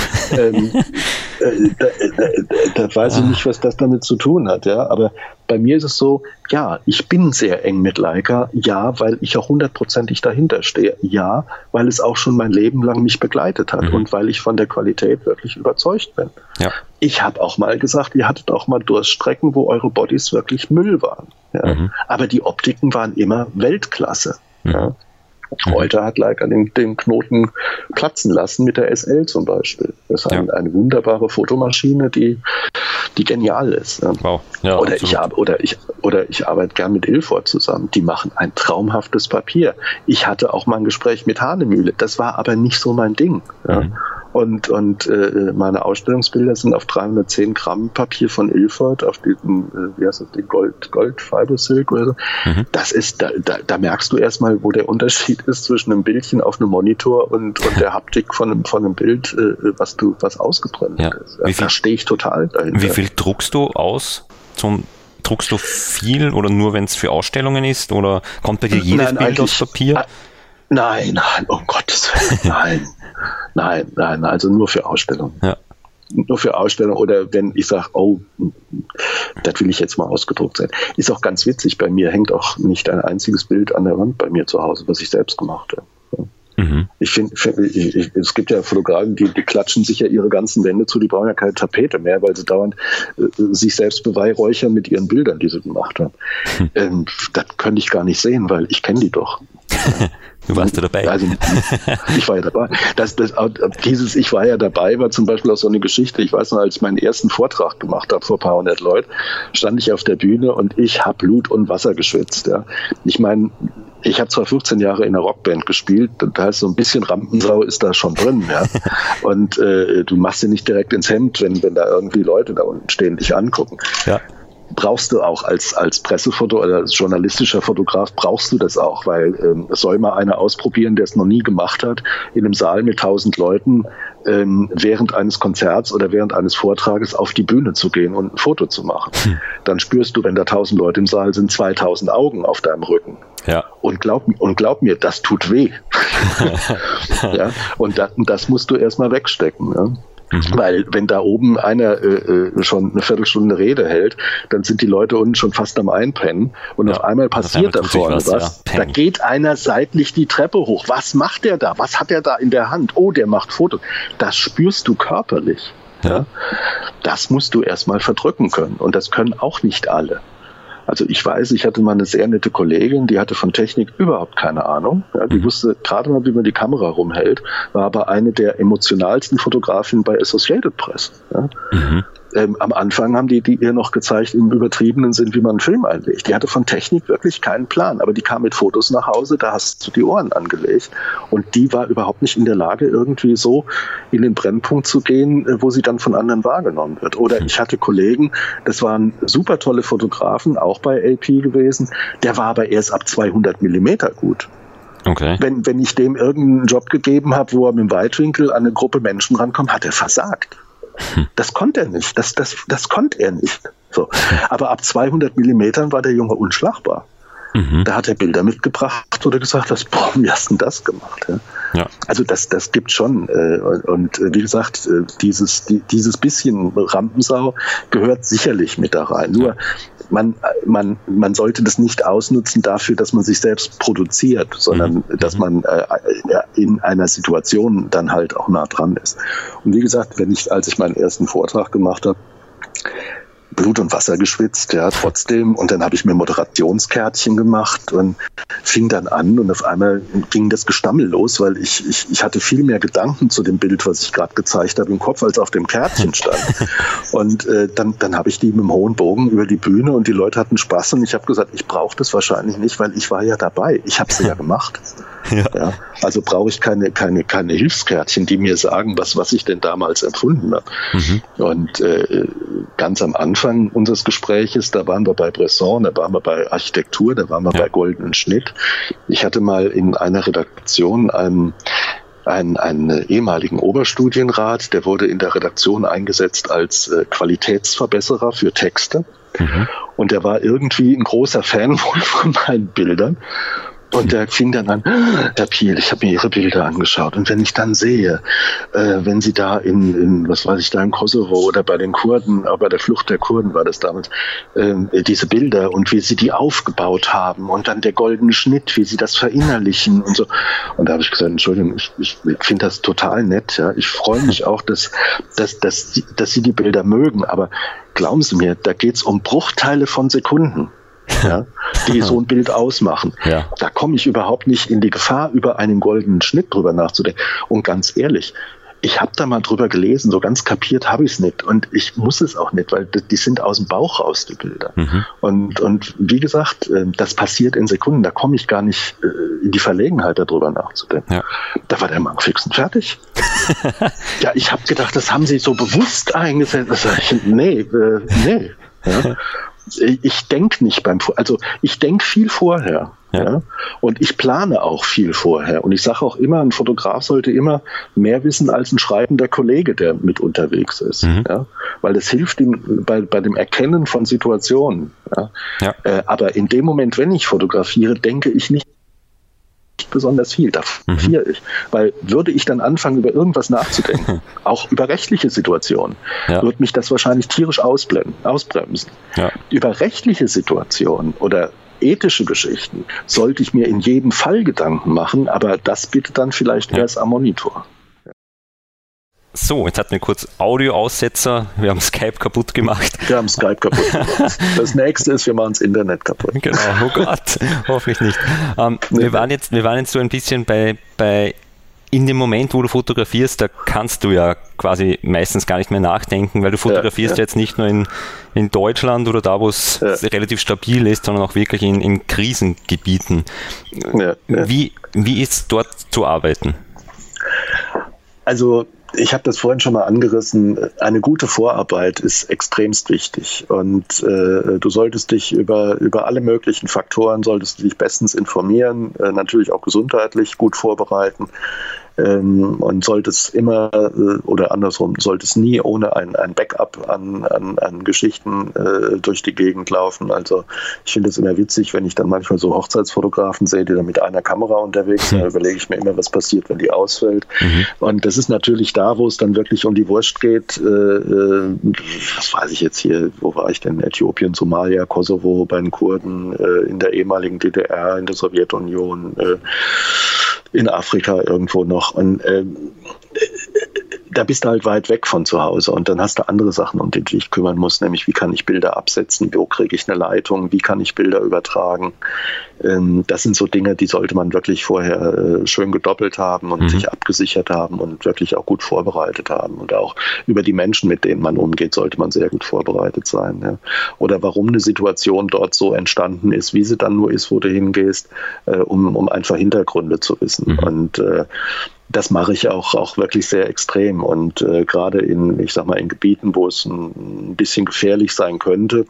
Da weiß ich nicht, was das damit zu tun hat. Ja. Aber bei mir ist es so, ja, ich bin sehr eng mit Leica. Ja, weil ich auch 100%ig dahinter stehe. Ja, weil es auch schon mein Leben lang mich begleitet hat und weil ich von der Qualität wirklich überzeugt bin. Ja. Ich habe auch mal gesagt, ihr hattet auch mal Durststrecken, wo eure Bodies wirklich Müll waren. Ja. Aber die Optiken waren immer Weltklasse. Ja. Heute hat Leica den Knoten platzen lassen mit der SL zum Beispiel. Das ist eine wunderbare Fotomaschine, die genial ist. Ja. Wow. Ja, oder ich arbeite gern mit Ilford zusammen. Die machen ein traumhaftes Papier. Ich hatte auch mal ein Gespräch mit Hanemühle. Das war aber nicht so mein Ding. Ja. Und meine Ausstellungsbilder sind auf 310 Gramm Papier von Ilford, auf diesem, den Gold Fiber Silk oder so. Das ist, da merkst du erstmal, wo der Unterschied ist zwischen einem Bildchen auf einem Monitor und der Haptik von einem Bild, was ausgebrannt ist. Da stehe ich total dahinter. Wie viel druckst du aus? Druckst du viel oder nur, wenn es für Ausstellungen ist? Oder kommt bei dir jedes Bild aus Papier? Nein, um Gottes Willen, nein, also nur für Ausstellungen. Ja. Nur für Ausstellungen oder wenn ich sage, oh, das will ich jetzt mal ausgedruckt sein. Ist auch ganz witzig, bei mir hängt auch nicht ein einziges Bild an der Wand bei mir zu Hause, was ich selbst gemacht habe. Ja. Ich finde, es gibt ja Fotografen, die klatschen sich ja ihre ganzen Wände zu, die brauchen ja keine Tapete mehr, weil sie dauernd sich selbst beweihräuchern mit ihren Bildern, die sie gemacht haben. Das könnte ich gar nicht sehen, weil ich kenne die doch. Du warst ja dabei. Also, ich war ja dabei. Dieses Ich war ja dabei war zum Beispiel auch so eine Geschichte. Ich weiß noch, als ich meinen ersten Vortrag gemacht habe vor ein paar hundert Leuten, stand ich auf der Bühne und ich habe Blut und Wasser geschwitzt. Ja. Ich meine, ich habe zwar 15 Jahre in einer Rockband gespielt, da heißt so ein bisschen Rampensau ist da schon drin. Ja. Und du machst dir nicht direkt ins Hemd, wenn da irgendwie Leute da unten stehen, dich angucken. Ja. Brauchst du auch als Pressefoto oder als journalistischer Fotograf, brauchst du das auch, weil es soll mal einer ausprobieren, der es noch nie gemacht hat, in einem Saal mit 1000 Leuten während eines Konzerts oder während eines Vortrages auf die Bühne zu gehen und ein Foto zu machen. Dann spürst du, wenn da 1000 Leute im Saal sind, 2000 Augen auf deinem Rücken. Ja. Und glaub mir, das tut weh. Ja? Und das musst du erstmal wegstecken. Ja? Weil wenn da oben einer schon eine Viertelstunde Rede hält, dann sind die Leute unten schon fast am Einpennen und auf einmal passiert da vorne was. Da geht einer seitlich die Treppe hoch. Was macht der da? Was hat er da in der Hand? Oh, der macht Fotos. Das spürst du körperlich. Ja? Das musst du erstmal verdrücken können. Und das können auch nicht alle. Also ich weiß, ich hatte mal eine sehr nette Kollegin, die hatte von Technik überhaupt keine Ahnung. Ja, die wusste gerade mal, wie man die Kamera rumhält, war aber eine der emotionalsten Fotografinnen bei Associated Press. Ja. Am Anfang haben die ihr noch gezeigt, im übertriebenen Sinn, wie man einen Film einlegt. Die hatte von Technik wirklich keinen Plan, aber die kam mit Fotos nach Hause, da hast du die Ohren angelegt. Und die war überhaupt nicht in der Lage, irgendwie so in den Brennpunkt zu gehen, wo sie dann von anderen wahrgenommen wird. Oder ich hatte Kollegen, das waren super tolle Fotografen, auch bei AP gewesen, der war aber erst ab 200 Millimeter gut. Okay. Wenn ich dem irgendeinen Job gegeben habe, wo er mit dem Weitwinkel an eine Gruppe Menschen rankommt, hat er versagt. Das konnte er nicht. Das konnte er nicht. So. Aber ab 200 Millimetern war der Junge unschlagbar. Da hat er Bilder mitgebracht oder gesagt, wie hast du denn das gemacht? Ja? Ja. Also das gibt schon. Und wie gesagt, dieses bisschen Rampensau gehört sicherlich mit da rein. Nur man sollte das nicht ausnutzen dafür, dass man sich selbst produziert, sondern dass man in einer Situation dann halt auch nah dran ist. Und wie gesagt, als ich meinen ersten Vortrag gemacht habe, Blut und Wasser geschwitzt, ja, trotzdem. Und dann habe ich mir Moderationskärtchen gemacht und fing dann an und auf einmal ging das Gestammel los, weil ich hatte viel mehr Gedanken zu dem Bild, was ich gerade gezeigt habe, im Kopf, als auf dem Kärtchen stand. Und dann habe ich die mit dem hohen Bogen über die Bühne und die Leute hatten Spaß und ich habe gesagt, ich brauche das wahrscheinlich nicht, weil ich war ja dabei. Ich habe es ja gemacht. Ja, also brauche ich keine Hilfskärtchen, die mir sagen, was ich denn damals empfunden habe. Und ganz am Anfang unseres Gespräches, da waren wir bei Bresson, da waren wir bei Architektur, da waren wir bei Goldenen Schnitt. Ich hatte mal in einer Redaktion einen ehemaligen Oberstudienrat, der wurde in der Redaktion eingesetzt als Qualitätsverbesserer für Texte. Und der war irgendwie ein großer Fan von meinen Bildern. Und der fing dann an, Herr Piel, ich habe mir Ihre Bilder angeschaut. Und wenn ich dann sehe, wenn Sie da in Kosovo oder bei den Kurden, bei der Flucht der Kurden war das damals, diese Bilder und wie Sie die aufgebaut haben und dann der goldene Schnitt, wie Sie das verinnerlichen und so. Und da habe ich gesagt, Entschuldigung, ich finde das total nett. Ja. Ich freue mich auch, dass Sie die Bilder mögen. Aber glauben Sie mir, da geht es um Bruchteile von Sekunden. Ja, die so ein Bild ausmachen. Ja. Da komme ich überhaupt nicht in die Gefahr, über einen goldenen Schnitt drüber nachzudenken. Und ganz ehrlich, ich habe da mal drüber gelesen, so ganz kapiert habe ich es nicht. Und ich muss es auch nicht, weil die sind aus dem Bauch raus, die Bilder. Und wie gesagt, das passiert in Sekunden. Da komme ich gar nicht in die Verlegenheit, darüber nachzudenken. Ja. Da war der Mann fix und fertig. Ja, ich habe gedacht, das haben Sie so bewusst eingesetzt. Nee. Ja. Ich denke nicht ich denke viel vorher. Ja. Und ich plane auch viel vorher. Und ich sage auch immer, ein Fotograf sollte immer mehr wissen als ein schreibender Kollege, der mit unterwegs ist. Ja. Weil das hilft ihm bei dem Erkennen von Situationen. Ja. Aber in dem Moment, wenn ich fotografiere, denke ich nicht besonders viel, da fotografiere ich. Weil würde ich dann anfangen, über irgendwas nachzudenken, auch über rechtliche Situationen, würde mich das wahrscheinlich tierisch ausbremsen. Ja. Über rechtliche Situationen oder ethische Geschichten sollte ich mir in jedem Fall Gedanken machen, aber das bitte dann vielleicht erst am Monitor. So, jetzt hatten wir kurz Audioaussetzer, wir haben Skype kaputt gemacht. Wir haben Skype kaputt gemacht. Das nächste ist, wir machen das Internet kaputt. Genau, oh Gott, hoffentlich nicht. Wir waren jetzt so ein bisschen bei in dem Moment, wo du fotografierst, da kannst du ja quasi meistens gar nicht mehr nachdenken, weil du fotografierst jetzt nicht nur in Deutschland oder da, wo es relativ stabil ist, sondern auch wirklich in Krisengebieten. Wie ist es dort zu arbeiten? Also ich habe das vorhin schon mal angerissen, eine gute Vorarbeit ist extremst wichtig und du solltest dich über alle möglichen Faktoren, solltest du dich bestens informieren, natürlich auch gesundheitlich gut vorbereiten. Und sollte es immer oder andersrum, sollte es nie ohne ein Backup an Geschichten durch die Gegend laufen. Also ich finde es immer witzig, wenn ich dann manchmal so Hochzeitsfotografen sehe, die dann mit einer Kamera unterwegs sind, da überlege ich mir immer, was passiert, wenn die ausfällt. Und das ist natürlich da, wo es dann wirklich um die Wurst geht. Was weiß ich jetzt hier, wo war ich denn? Äthiopien, Somalia, Kosovo, bei den Kurden, in der ehemaligen DDR, in der Sowjetunion, in Afrika irgendwo noch. Und da bist du halt weit weg von zu Hause und dann hast du andere Sachen, um die du dich kümmern musst, nämlich wie kann ich Bilder absetzen, wo kriege ich eine Leitung, wie kann ich Bilder übertragen. Das sind so Dinge, die sollte man wirklich vorher schön gedoppelt haben und sich abgesichert haben und wirklich auch gut vorbereitet haben. Und auch über die Menschen, mit denen man umgeht, sollte man sehr gut vorbereitet sein. Ja. Oder warum eine Situation dort so entstanden ist, wie sie dann nur ist, wo du hingehst, um einfach Hintergründe zu wissen. Und das mache ich auch wirklich sehr extrem und gerade in Gebieten, wo es ein bisschen gefährlich sein könnte,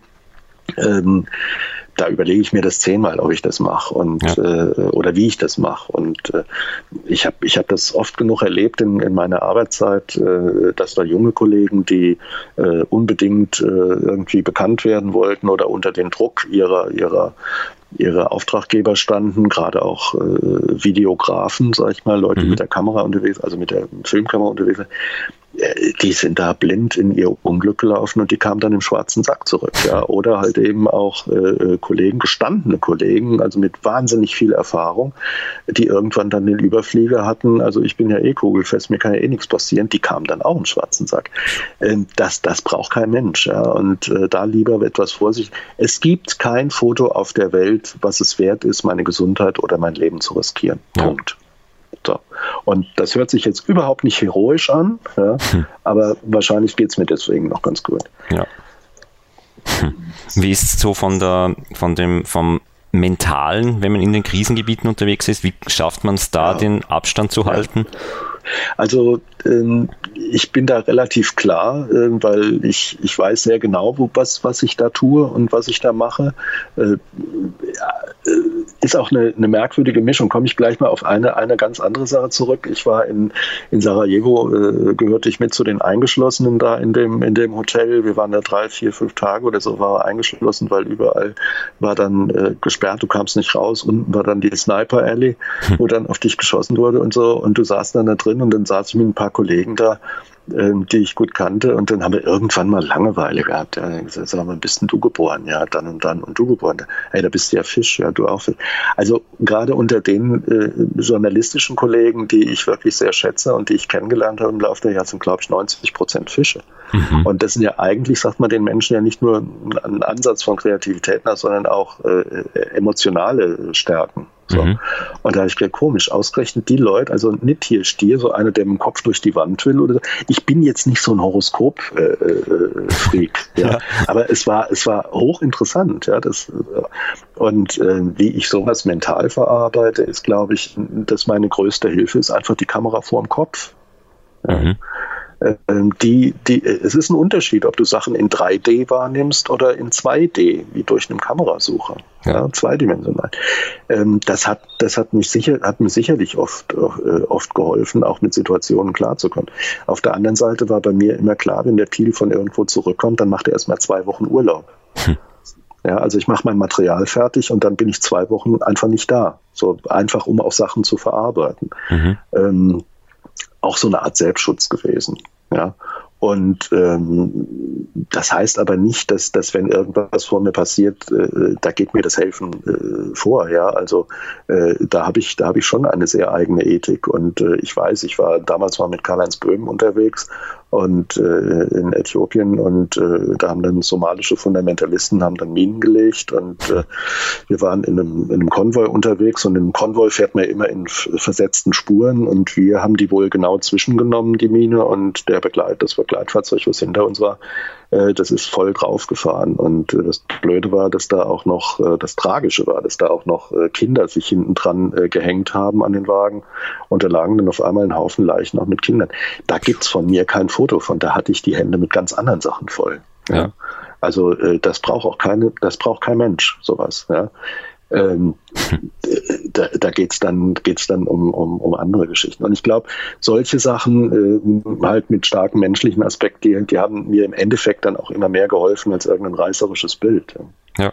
da überlege ich mir das 10-mal, ob ich das mache oder wie ich das mache. Und ich hab das oft genug erlebt in meiner Arbeitszeit, dass da junge Kollegen, die unbedingt irgendwie bekannt werden wollten oder unter den Druck ihre Auftraggeber standen, gerade auch Videografen, sag ich mal, Leute mit der Kamera unterwegs, also mit der Filmkamera unterwegs, die sind da blind in ihr Unglück gelaufen und die kamen dann im schwarzen Sack zurück. Ja. Oder halt eben auch Kollegen, gestandene Kollegen, also mit wahnsinnig viel Erfahrung, die irgendwann dann den Überflieger hatten. Also ich bin ja kugelfest, mir kann ja nichts passieren. Die kamen dann auch im schwarzen Sack. Das braucht kein Mensch. Ja. Und da lieber etwas Vorsicht. Es gibt kein Foto auf der Welt, was es wert ist, meine Gesundheit oder mein Leben zu riskieren. Ja. Punkt. So. Und das hört sich jetzt überhaupt nicht heroisch an, ja, aber wahrscheinlich geht es mir deswegen noch ganz gut. Ja. Wie ist es so vom Mentalen, wenn man in den Krisengebieten unterwegs ist? Wie schafft man es da, den Abstand zu halten? Also ich bin da relativ klar, weil ich weiß sehr genau, was ich da tue und was ich da mache. Ist auch eine merkwürdige Mischung. Komme ich gleich mal auf eine ganz andere Sache zurück. Ich war in Sarajevo, gehörte ich mit zu den Eingeschlossenen da in dem Hotel. Wir waren da 3, 4, 5 Tage oder so, war eingeschlossen, weil überall war dann gesperrt, du kamst nicht raus. Unten war dann die Sniper Alley, wo dann auf dich geschossen wurde und so. Und du saßt dann da drin und dann saß ich mit ein paar Kollegen da, die ich gut kannte, und dann haben wir irgendwann mal Langeweile gehabt. Ja, dann gesagt, sag mal, bist denn du geboren? Ja, dann und dann. Und du geboren? Hey, da bist du ja Fisch, ja, du auch Fisch. Also gerade unter den journalistischen Kollegen, die ich wirklich sehr schätze und die ich kennengelernt habe im Laufe der Jahre, sind, glaube ich, 90% Fische. Mhm. Und das sind ja eigentlich, sagt man den Menschen ja nicht nur einen Ansatz von Kreativität, sondern auch emotionale Stärken. So. Mhm. Und da habe ich gedacht, komisch, ausgerechnet die Leute, also nicht hier Stier, so einer, der mit dem Kopf durch die Wand will oder so. Ich bin jetzt nicht so ein Horoskop-Freak, ja. Aber es war hochinteressant, ja. Wie ich sowas mental verarbeite, ist, glaube ich, dass meine größte Hilfe ist einfach die Kamera vorm Kopf. Ja. Mhm. Es ist ein Unterschied, ob du Sachen in 3D wahrnimmst oder in 2D, wie durch einen Kamerasucher, ja, zweidimensional. Das hat mir sicherlich oft geholfen, auch mit Situationen klarzukommen. Auf der anderen Seite war bei mir immer klar, wenn der Thiel von irgendwo zurückkommt, dann macht er erstmal 2 Wochen Urlaub. Ja, also ich mache mein Material fertig und dann bin ich 2 Wochen einfach nicht da. So einfach, um auch Sachen zu verarbeiten. Mhm. Auch so eine Art Selbstschutz gewesen. Ja. Und das heißt aber nicht, dass wenn irgendwas vor mir passiert, da geht mir das Helfen vor. Ja, also da habe ich schon eine sehr eigene Ethik. Und ich weiß, ich war damals mal mit Karl-Heinz Böhm unterwegs und in Äthiopien, und da haben dann somalische Fundamentalisten haben dann Minen gelegt, und wir waren in einem Konvoi unterwegs, und im Konvoi fährt man immer in versetzten Spuren, und wir haben die wohl genau zwischengenommen, die Mine, und das Begleitfahrzeug, was hinter uns war, das ist voll draufgefahren. Und das Blöde war, dass da auch noch, das Tragische war, dass da auch noch Kinder sich hinten dran gehängt haben an den Wagen, und da lagen dann auf einmal ein Haufen Leichen auch mit Kindern. Da gibt's von mir kein Foto von, da hatte ich die Hände mit ganz anderen Sachen voll. Ja. Also das braucht kein Mensch, sowas. Ja. Da geht's dann um andere Geschichten. Und ich glaube, solche Sachen halt mit starken menschlichen Aspekten, die haben mir im Endeffekt dann auch immer mehr geholfen als irgendein reißerisches Bild. Ja.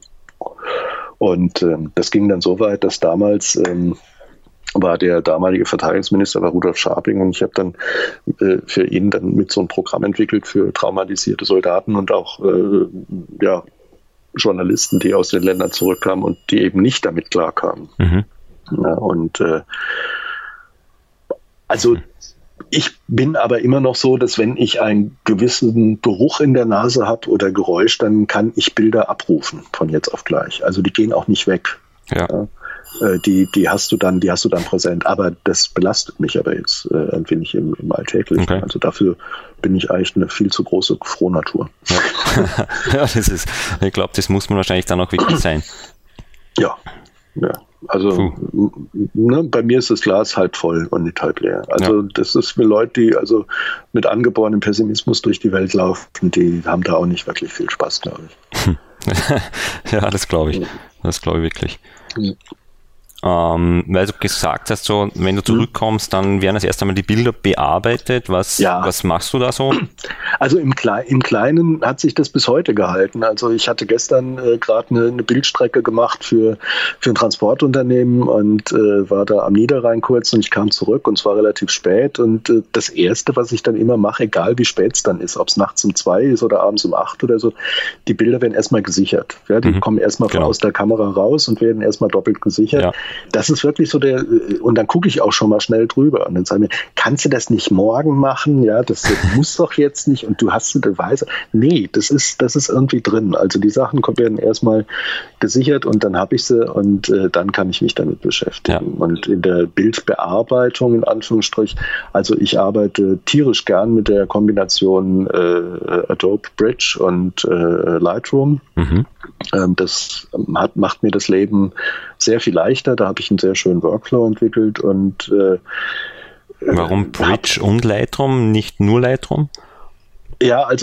Und das ging dann so weit, dass damals war der damalige Verteidigungsminister war Rudolf Scharping, und ich habe dann für ihn dann mit so einem Programm entwickelt für traumatisierte Soldaten und auch Journalisten, die aus den Ländern zurückkamen und die eben nicht damit klarkamen. Mhm. Ja, und also ich bin aber immer noch so, dass wenn ich einen gewissen Geruch in der Nase habe oder Geräusch, dann kann ich Bilder abrufen von jetzt auf gleich. Also die gehen auch nicht weg. Ja. Ja. Die hast du dann präsent, aber das belastet mich aber jetzt ein wenig im Alltäglichen. Okay. Also dafür bin ich eigentlich eine viel zu große Frohnatur. Ja, ja, ich glaube, das muss man wahrscheinlich dann auch wirklich sein. Ja. Also bei mir ist das Glas halb voll und nicht halb leer. Also das ist für Leute, die also mit angeborenem Pessimismus durch die Welt laufen, die haben da auch nicht wirklich viel Spaß, glaube ich. Ja, das glaube ich. Das glaube ich wirklich. Ja. Weil du gesagt hast, so, wenn du zurückkommst, dann werden das erst einmal die Bilder bearbeitet. Was machst du da so? Also im Kleinen hat sich das bis heute gehalten. Also ich hatte gestern gerade eine Bildstrecke gemacht für ein Transportunternehmen und war da am Niederrhein kurz und ich kam zurück und es war relativ spät und das Erste, was ich dann immer mache, egal wie spät es dann ist, ob es nachts um 2 ist oder abends um 8 oder so, die Bilder werden erstmal gesichert. Ja, die kommen erstmal aus der Kamera raus und werden erstmal doppelt gesichert. Ja. Das ist wirklich so und dann gucke ich auch schon mal schnell drüber und dann sagen wir, kannst du das nicht morgen machen? Ja, das muss doch jetzt nicht und du hast eine Weise. Nee, das ist irgendwie drin. Also die Sachen werden erstmal gesichert und dann habe ich sie und dann kann ich mich damit beschäftigen. Ja. Und in der Bildbearbeitung, in Anführungsstrich, also ich arbeite tierisch gern mit der Kombination Adobe Bridge und Lightroom. Das macht mir das Leben sehr viel leichter. Da habe ich einen sehr schönen Workflow entwickelt und warum Bridge und Lightroom, nicht nur Lightroom? Ja, also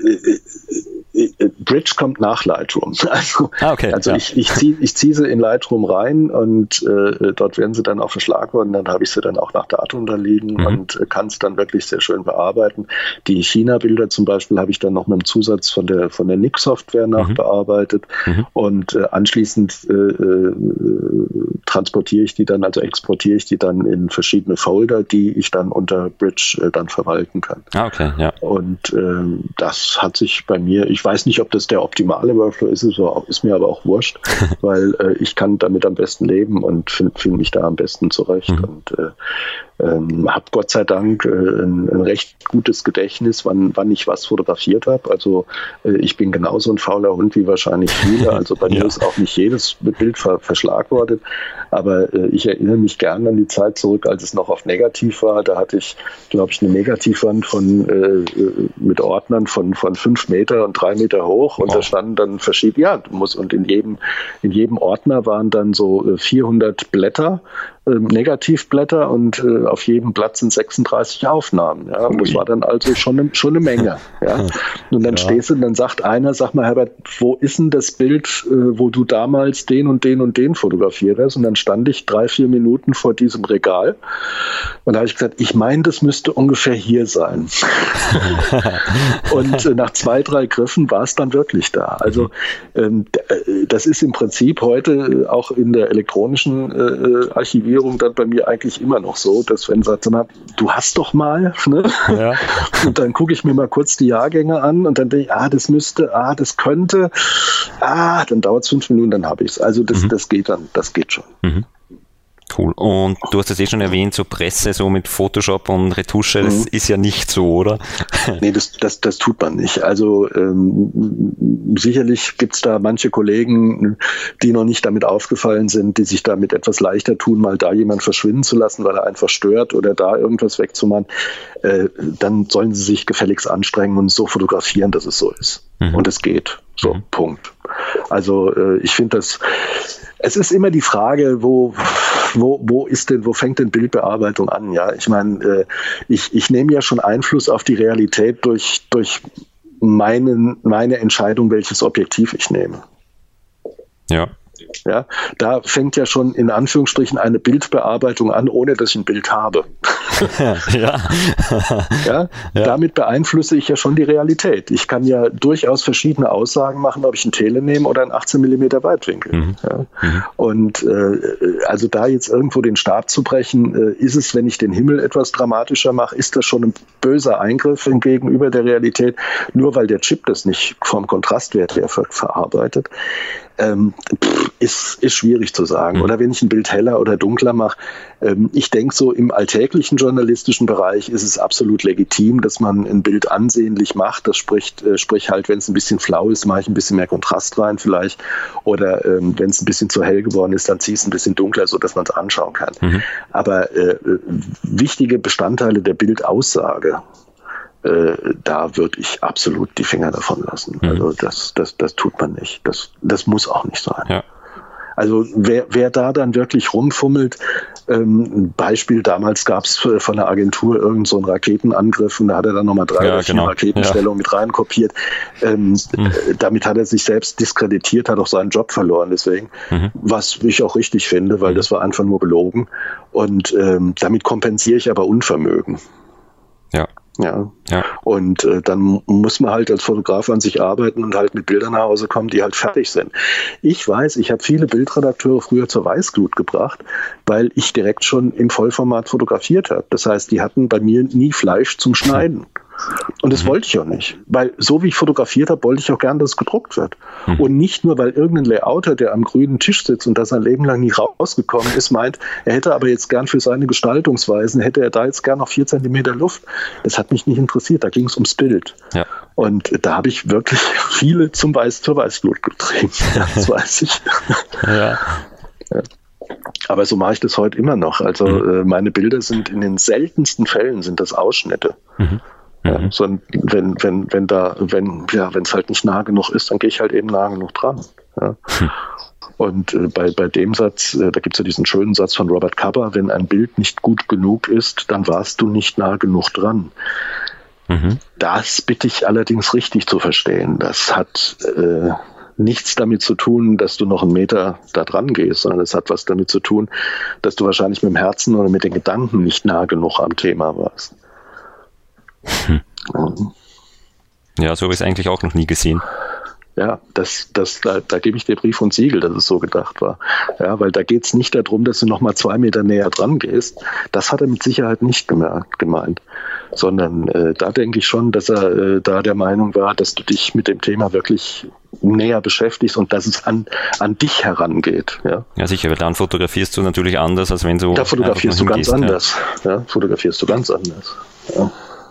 Bridge kommt nach Lightroom. Also ich ziehe sie in Lightroom rein und dort werden sie dann auch verschlagworten. Dann habe ich sie dann auch nach Datum da liegen und kann es dann wirklich sehr schön bearbeiten. Die China-Bilder zum Beispiel habe ich dann noch mit einem Zusatz von der Nik-Software nachbearbeitet und anschließend exportiere ich die dann in verschiedene Folder, die ich dann unter Bridge dann verwalten kann. Und das hat sich bei mir, ich weiß nicht, ob das der optimale Workflow ist mir aber auch wurscht, weil ich kann damit am besten leben und finde mich da am besten zurecht und habe Gott sei Dank ein recht gutes Gedächtnis, wann ich was fotografiert habe. Also ich bin genauso ein fauler Hund wie wahrscheinlich viele. Also bei mir ist auch nicht jedes Bild verschlagwortet, aber ich erinnere mich gerne an die Zeit zurück, als es noch auf Negativ war. Da hatte ich, glaube ich, eine Negativwand mit Ordnern von 5 Meter und 3 Meter hoch und da standen dann verschiedene, und in jedem Ordner waren dann so 400 Blätter, Negativblätter und auf jedem Blatt sind 36 Aufnahmen. Ja. Und das war dann also schon eine Menge. Ja. Und dann stehst du und dann sagt einer, sag mal Herbert, wo ist denn das Bild, wo du damals den und den und den fotografiert hast? Und dann stand ich 3-4 Minuten vor diesem Regal und da habe ich gesagt, ich meine, das müsste ungefähr hier sein. Und nach 2-3 Griffen war es dann wirklich da. Also das ist im Prinzip heute auch in der elektronischen Archivierung dann bei mir eigentlich immer noch so, dass wenn sagt, du hast doch mal, ne? Ja. Und dann gucke ich mir mal kurz die Jahrgänge an und dann denke ich, das müsste, das könnte, dann dauert es 5 Minuten, dann habe ich es. Also das geht dann, das geht schon. Cool. Und du hast es schon erwähnt, so Presse, so mit Photoshop und Retusche, das ist ja nicht so, oder? Nee, das tut man nicht. Also sicherlich gibt es da manche Kollegen, die noch nicht damit aufgefallen sind, die sich damit etwas leichter tun, mal da jemand verschwinden zu lassen, weil er einfach stört oder da irgendwas wegzumachen. Dann sollen sie sich gefälligst anstrengen und so fotografieren, dass es so ist. Und es geht. So, Punkt. Also ich finde es ist immer die Frage, wo fängt denn Bildbearbeitung an? Ja, ich meine, ich nehme ja schon Einfluss auf die Realität durch meine Entscheidung, welches Objektiv ich nehme. Ja. Ja, da fängt ja schon in Anführungsstrichen eine Bildbearbeitung an, ohne dass ich ein Bild habe. Ja, damit beeinflusse ich ja schon die Realität. Ich kann ja durchaus verschiedene Aussagen machen, ob ich ein Tele nehme oder ein 18 mm Weitwinkel. Und also da jetzt irgendwo den Stab zu brechen, ist es, wenn ich den Himmel etwas dramatischer mache, ist das schon ein böser Eingriff gegenüber der Realität, nur weil der Chip das nicht vom Kontrastwert her verarbeitet. Ist schwierig zu sagen. Oder wenn ich ein Bild heller oder dunkler mache. Ich denke, so im alltäglichen journalistischen Bereich ist es absolut legitim, dass man ein Bild ansehnlich macht. Das sprich halt, wenn es ein bisschen flau ist, mache ich ein bisschen mehr Kontrast rein vielleicht. Oder wenn es ein bisschen zu hell geworden ist, dann ziehe ich es ein bisschen dunkler, sodass man es anschauen kann. Aber wichtige Bestandteile der Bildaussage, da würde ich absolut die Finger davon lassen. Also das tut man nicht. Das muss auch nicht sein. Ja. Also wer da dann wirklich rumfummelt, Beispiel, damals gab es von der Agentur irgend so einen Raketenangriff und da hat er dann nochmal 3 oder 4 Raketenstellungen mit rein kopiert. Damit hat er sich selbst diskreditiert, hat auch seinen Job verloren deswegen, was ich auch richtig finde, weil das war einfach nur gelogen und damit kompensiere ich aber Unvermögen. Ja. Ja. Und dann muss man halt als Fotograf an sich arbeiten und halt mit Bildern nach Hause kommen, die halt fertig sind. Ich weiß, ich habe viele Bildredakteure früher zur Weißglut gebracht, weil ich direkt schon im Vollformat fotografiert habe. Das heißt, die hatten bei mir nie Fleisch zum Schneiden. Und das wollte ich auch nicht, weil so wie ich fotografiert habe, wollte ich auch gern, dass es gedruckt wird. Und nicht nur, weil irgendein Layouter, der am grünen Tisch sitzt und da sein Leben lang nie rausgekommen ist, meint, er hätte aber jetzt gern für seine Gestaltungsweisen, hätte er da jetzt gern noch 4 Zentimeter Luft. Das hat mich nicht interessiert, da ging es ums Bild. Ja. Und da habe ich wirklich viele zur Weißglut getrieben, das weiß ich. Ja. Aber so mache ich das heute immer noch. Also meine Bilder sind in den seltensten Fällen sind das Ausschnitte. Ja, so wenn es halt nicht nah genug ist, dann gehe ich halt eben nah genug dran. Ja. Und bei dem Satz, da gibt es ja diesen schönen Satz von Robert Capa, wenn ein Bild nicht gut genug ist, dann warst du nicht nah genug dran. Das bitte ich allerdings richtig zu verstehen. Das hat nichts damit zu tun, dass du noch einen Meter da dran gehst, sondern es hat was damit zu tun, dass du wahrscheinlich mit dem Herzen oder mit den Gedanken nicht nah genug am Thema warst. Ja, so habe ich es eigentlich auch noch nie gesehen. Ja, da gebe ich dir Brief und Siegel, dass es so gedacht war. Ja, weil da geht es nicht darum, dass du nochmal 2 Meter näher dran gehst. Das hat er mit Sicherheit nicht gemeint. Sondern da denke ich schon, dass er da der Meinung war, dass du dich mit dem Thema wirklich näher beschäftigst und dass es an dich herangeht. Ja, ja sicher, weil dann fotografierst du natürlich anders, als wenn du... Da fotografierst du ganz anders. Ja, fotografierst du ganz anders. Ja.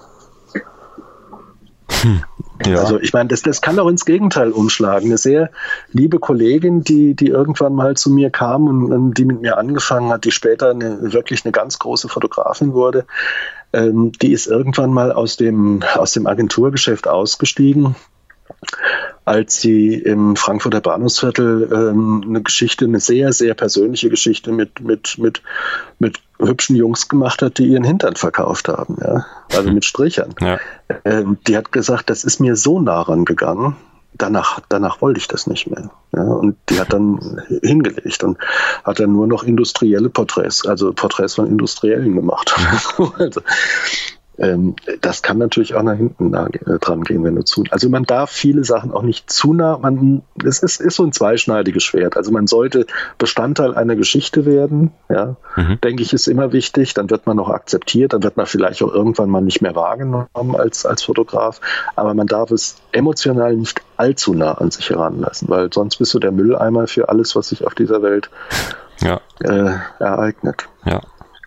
Ja. Also ich meine, das kann auch ins Gegenteil umschlagen. Eine sehr liebe Kollegin, die irgendwann mal zu mir kam und die mit mir angefangen hat, die später wirklich eine ganz große Fotografin wurde, die ist irgendwann mal aus dem Agenturgeschäft ausgestiegen, als sie im Frankfurter Bahnhofsviertel eine sehr, sehr persönliche Geschichte mit hübschen Jungs gemacht hat, die ihren Hintern verkauft haben, ja, also mit Strichern. Ja. Die hat gesagt, das ist mir so nah rangegangen, danach wollte ich das nicht mehr. Ja, und die hat dann hingelegt und hat dann nur noch industrielle Porträts, also Porträts von Industriellen gemacht. Also, das kann natürlich auch nach hinten dran gehen, wenn du also man darf viele Sachen auch nicht zu nah, es ist so ein zweischneidiges Schwert. Also man sollte Bestandteil einer Geschichte werden, ja, denke ich, ist immer wichtig, dann wird man noch akzeptiert, dann wird man vielleicht auch irgendwann mal nicht mehr wahrgenommen als Fotograf, aber man darf es emotional nicht allzu nah an sich heranlassen, weil sonst bist du der Mülleimer für alles, was sich auf dieser Welt ereignet. Ja.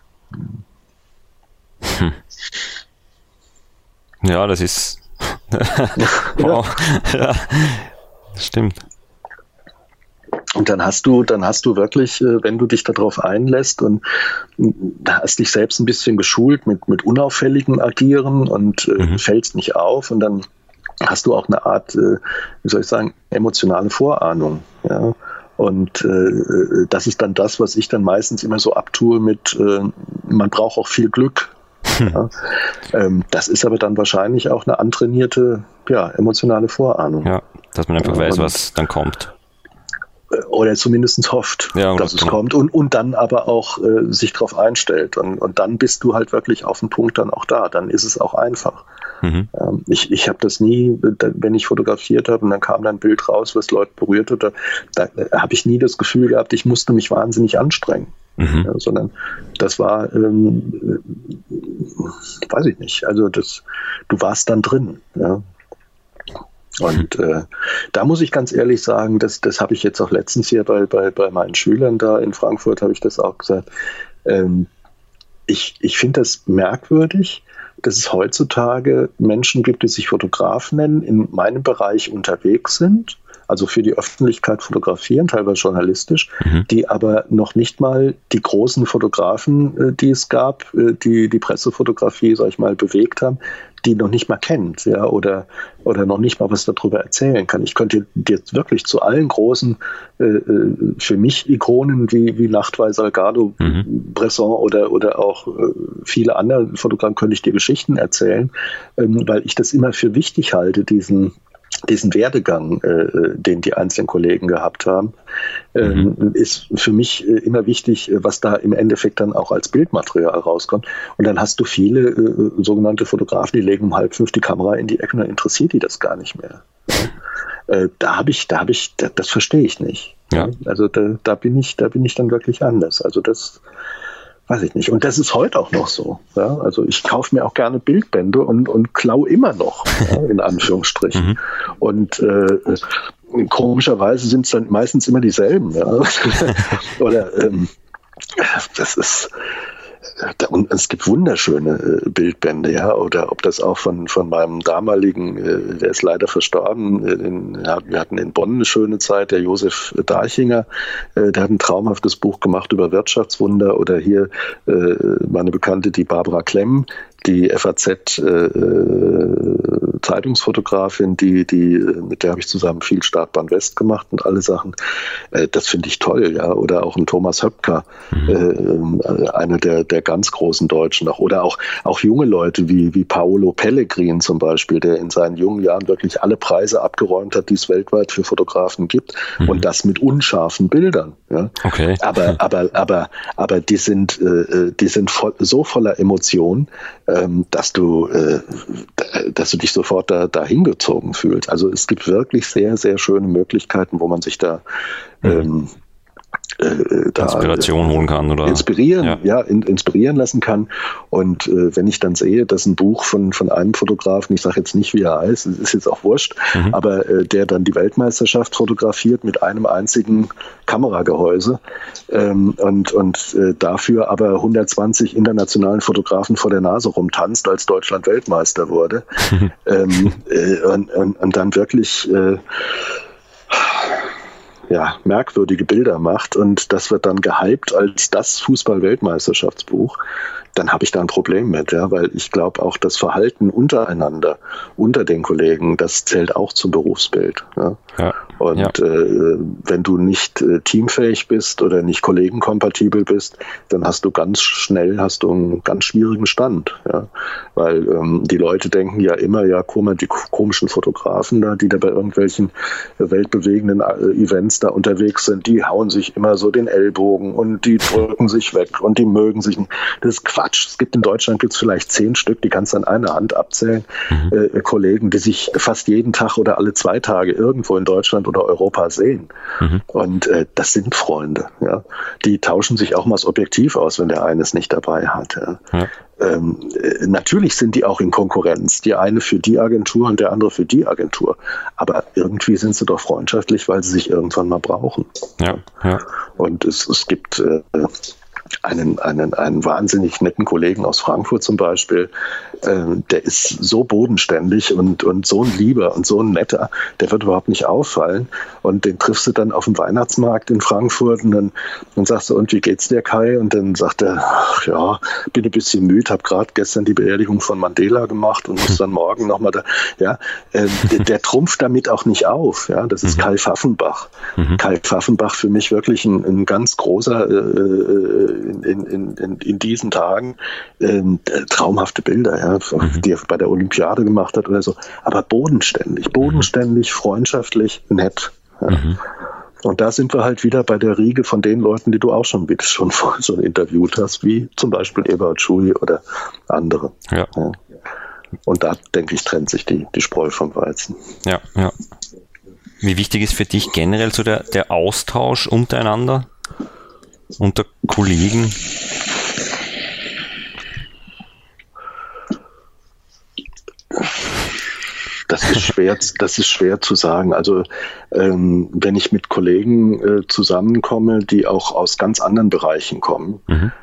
Ja, das ist wow. Ja, das stimmt. Und dann hast du wirklich, wenn du dich darauf einlässt und hast dich selbst ein bisschen geschult mit unauffälligem Agieren und fällst nicht auf und dann hast du auch eine Art, wie soll ich sagen, emotionale Vorahnung. Ja? Und das ist dann das, was ich dann meistens immer so abtue mit, man braucht auch viel Glück. Ja, das ist aber dann wahrscheinlich auch eine antrainierte, emotionale Vorahnung. Ja, dass man einfach weiß, was dann kommt. Oder zumindest hofft, dass es kommt und dann aber auch sich darauf einstellt. Und dann bist du halt wirklich auf den Punkt dann auch da. Dann ist es auch einfach. Ich habe das nie, wenn ich fotografiert habe und dann kam dann ein Bild raus, was Leute berührt hat, da habe ich nie das Gefühl gehabt, ich musste mich wahnsinnig anstrengen. Ja, sondern das war, weiß ich nicht, also du warst dann drin. Ja. Und da muss ich ganz ehrlich sagen, das habe ich jetzt auch letztens hier bei meinen Schülern da in Frankfurt, habe ich das auch gesagt. Ich finde das merkwürdig, dass es heutzutage Menschen gibt, die sich Fotograf nennen, in meinem Bereich unterwegs sind, also für die Öffentlichkeit fotografieren, teilweise journalistisch, die aber noch nicht mal die großen Fotografen, die es gab, die Pressefotografie, sag ich mal, bewegt haben, die noch nicht mal kennt, ja, oder noch nicht mal was darüber erzählen kann. Ich könnte jetzt wirklich zu allen großen, für mich Ikonen wie Nachtwey, Salgado, Bresson oder auch viele andere Fotografen, könnte ich dir Geschichten erzählen, weil ich das immer für wichtig halte, diesen diesen Werdegang, den die einzelnen Kollegen gehabt haben, ist für mich immer wichtig, was da im Endeffekt dann auch als Bildmaterial rauskommt. Und dann hast du viele sogenannte Fotografen, die legen um 4:30 die Kamera in die Ecke und dann interessiert die das gar nicht mehr. Das verstehe ich nicht. Ja. Also da bin ich dann wirklich anders. Also das weiß ich nicht. Und das ist heute auch noch so. Ja? Also ich kaufe mir auch gerne Bildbände und klaue immer noch, ja, in Anführungsstrichen. Und komischerweise sind es dann meistens immer dieselben. Ja? Oder das ist... Und es gibt wunderschöne Bildbände, ja, oder ob das auch von meinem damaligen, der ist leider verstorben, wir hatten in Bonn eine schöne Zeit, der Josef Darchinger, der hat ein traumhaftes Buch gemacht über Wirtschaftswunder, oder hier meine Bekannte, die Barbara Klemm, die FAZ Zeitungsfotografin, mit der habe ich zusammen viel Startbahn West gemacht und alle Sachen. Das finde ich toll, ja. Oder auch ein Thomas Höpker, einer der ganz großen Deutschen noch. Oder auch junge Leute wie Paolo Pellegrin zum Beispiel, der in seinen jungen Jahren wirklich alle Preise abgeräumt hat, die es weltweit für Fotografen gibt, und das mit unscharfen Bildern. Ja. Okay. Aber die sind so voller Emotionen, dass du dich sofort dahin gezogen fühlst. Also es gibt wirklich sehr, sehr schöne Möglichkeiten, wo man sich da Inspiration holen kann, oder? Inspirieren lassen kann. Und wenn ich dann sehe, dass ein Buch von einem Fotografen, ich sage jetzt nicht, wie er heißt, ist jetzt auch wurscht, aber der dann die Weltmeisterschaft fotografiert mit einem einzigen Kameragehäuse und dafür aber 120 internationalen Fotografen vor der Nase rumtanzt, als Deutschland Weltmeister wurde, und dann wirklich merkwürdige Bilder macht, und das wird dann gehypt als das Fußball-Weltmeisterschaftsbuch, dann habe ich da ein Problem mit, ja, weil ich glaube auch, das Verhalten untereinander, unter den Kollegen, das zählt auch zum Berufsbild. Ja? Ja. Und wenn du nicht teamfähig bist oder nicht kollegenkompatibel bist, dann hast du ganz schnell einen ganz schwierigen Stand. Ja? Weil die Leute denken ja immer, ja, guck mal, die komischen Fotografen da, die da bei irgendwelchen weltbewegenden Events da unterwegs sind, die hauen sich immer so den Ellbogen und die drücken sich weg und die mögen sich. Das ist Quatsch. Es gibt in Deutschland vielleicht 10 Stück, die kannst du an einer Hand abzählen, Kollegen, die sich fast jeden Tag oder alle 2 Tage irgendwo in Deutschland oder Europa sehen. Und das sind Freunde. Ja? Die tauschen sich auch mal das Objektiv aus, wenn der eine es nicht dabei hat. Ja? Natürlich sind die auch in Konkurrenz. Die eine für die Agentur und der andere für die Agentur. Aber irgendwie sind sie doch freundschaftlich, weil sie sich irgendwann mal brauchen. Ja. Und es gibt einen wahnsinnig netten Kollegen aus Frankfurt zum Beispiel, der ist so bodenständig und so ein Lieber und so ein Netter, der wird überhaupt nicht auffallen, und den triffst du dann auf dem Weihnachtsmarkt in Frankfurt, und dann sagst du, und wie geht's dir, Kai? Und dann sagt er, ach ja, bin ein bisschen müde, habe gerade gestern die Beerdigung von Mandela gemacht und muss dann morgen nochmal da, ja, der trumpft damit auch nicht auf, ja, das ist Kai Pfaffenbach. Kai Pfaffenbach für mich wirklich ein ganz großer in diesen Tagen, traumhafte Bilder, ja, die er bei der Olympiade gemacht hat oder so, aber bodenständig, freundschaftlich, nett. Ja. Und da sind wir halt wieder bei der Riege von den Leuten, die du auch schon interviewt hast, wie zum Beispiel Eberhard Schuli oder andere. Ja. Und da, denke ich, trennt sich die Spreu vom Weizen. Ja. Wie wichtig ist für dich generell so der Austausch untereinander, unter Kollegen? Das ist schwer zu sagen. Also wenn ich mit Kollegen zusammenkomme, die auch aus ganz anderen Bereichen kommen,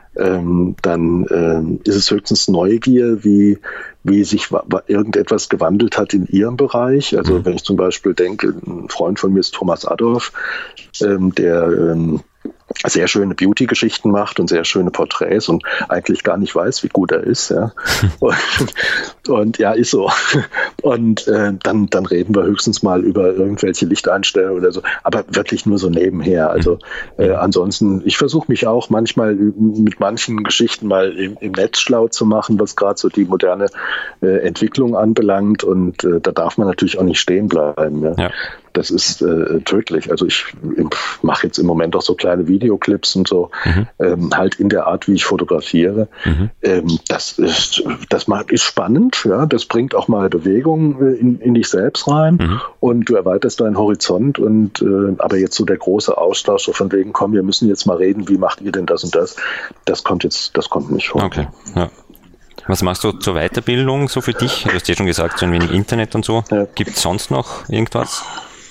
dann ist es höchstens Neugier, wie sich irgendetwas gewandelt hat in ihrem Bereich. Also wenn ich zum Beispiel denke, ein Freund von mir ist Thomas Adolf, der sehr schöne Beauty-Geschichten macht und sehr schöne Porträts und eigentlich gar nicht weiß, wie gut er ist. Ja. Und ja, ist so. Und dann reden wir höchstens mal über irgendwelche Lichteinstellungen oder so, aber wirklich nur so nebenher. Also ansonsten, ich versuche mich auch manchmal mit manchen Geschichten mal im Netz schlau zu machen, was gerade so die moderne Entwicklung anbelangt, und da darf man natürlich auch nicht stehen bleiben. Ja. Ja. Das ist tödlich. Also ich mache jetzt im Moment auch so kleine Videoclips und so, halt in der Art, wie ich fotografiere. Das ist spannend, ja. Das bringt auch mal Bewegung in dich selbst rein, und du erweiterst deinen Horizont. Und aber jetzt so der große Austausch, so von wegen, komm, wir müssen jetzt mal reden, wie macht ihr denn das und das? Das kommt nicht vor. Okay, ja. Was machst du zur Weiterbildung so für dich? Du hast ja schon gesagt, so ein wenig Internet und so. Ja. Gibt es sonst noch irgendwas?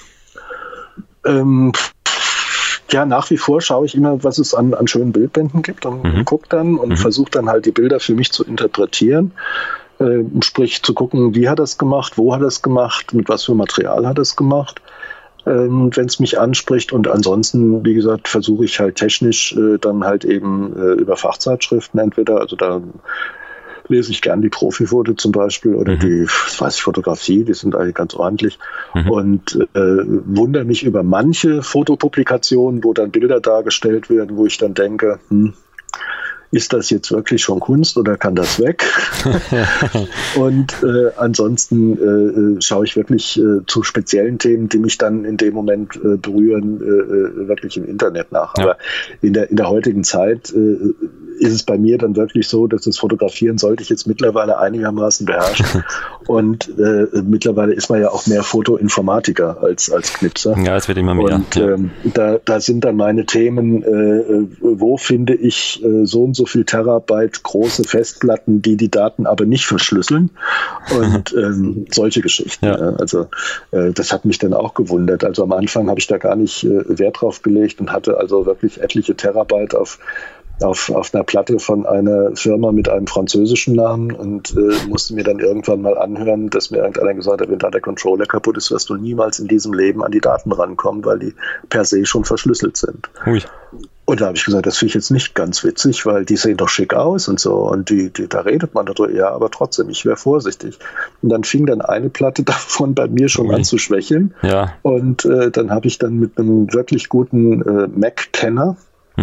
Ja, nach wie vor schaue ich immer, was es an schönen Bildbänden gibt, und gucke dann und versuche dann halt die Bilder für mich zu interpretieren. Sprich zu gucken, wie hat er es gemacht, wo hat er es gemacht, mit was für Material hat er es gemacht, wenn es mich anspricht. Und ansonsten, wie gesagt, versuche ich halt technisch dann halt eben über Fachzeitschriften entweder, also da lese ich gern die Profifoto zum Beispiel oder die, Fotografie, die sind eigentlich ganz ordentlich, und wundere mich über manche Fotopublikationen, wo dann Bilder dargestellt werden, wo ich dann denke, ist das jetzt wirklich schon Kunst oder kann das weg? Und ansonsten schaue ich wirklich zu speziellen Themen, die mich dann in dem Moment berühren, wirklich im Internet nach. Ja. Aber in der heutigen Zeit ist es bei mir dann wirklich so, dass das Fotografieren sollte ich jetzt mittlerweile einigermaßen beherrschen. Und mittlerweile ist man ja auch mehr Fotoinformatiker als Knipser. Ja, es wird immer mehr. Und da sind dann meine Themen, wo finde ich so und so viel Terabyte große Festplatten, die Daten aber nicht verschlüsseln, und solche Geschichten. Ja. Also das hat mich dann auch gewundert. Also am Anfang habe ich da gar nicht Wert drauf gelegt und hatte also wirklich etliche Terabyte auf einer Platte von einer Firma mit einem französischen Namen, und musste mir dann irgendwann mal anhören, dass mir irgendeiner gesagt hat, wenn da der Controller kaputt ist, wirst du niemals in diesem Leben an die Daten rankommen, weil die per se schon verschlüsselt sind. Ui. Und da habe ich gesagt, das finde ich jetzt nicht ganz witzig, weil die sehen doch schick aus und so, und da redet man darüber, ja, aber trotzdem, ich wäre vorsichtig. Und dann fing dann eine Platte davon bei mir schon an zu schwächeln, ja. Und dann habe ich dann mit einem wirklich guten Mac-Kenner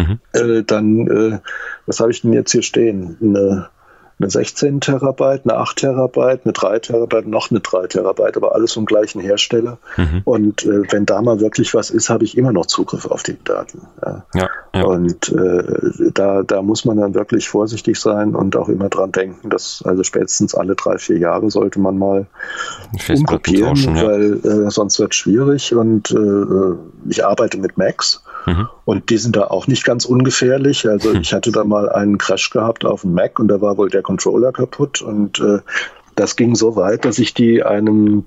was habe ich denn jetzt hier stehen? Eine 16 Terabyte, eine 8 Terabyte, eine 3 Terabyte, noch eine 3 Terabyte, aber alles vom gleichen Hersteller. Und wenn da mal wirklich was ist, habe ich immer noch Zugriff auf die Daten. Ja. Ja, ja. Und da muss man dann wirklich vorsichtig sein und auch immer dran denken, dass also spätestens alle 3-4 Jahre sollte man mal umkopieren, weil sonst wird es schwierig. Und ich arbeite mit Macs. Und die sind da auch nicht ganz ungefährlich. Also ich hatte da mal einen Crash gehabt auf dem Mac, und da war wohl der Controller kaputt, und das ging so weit, dass ich die einem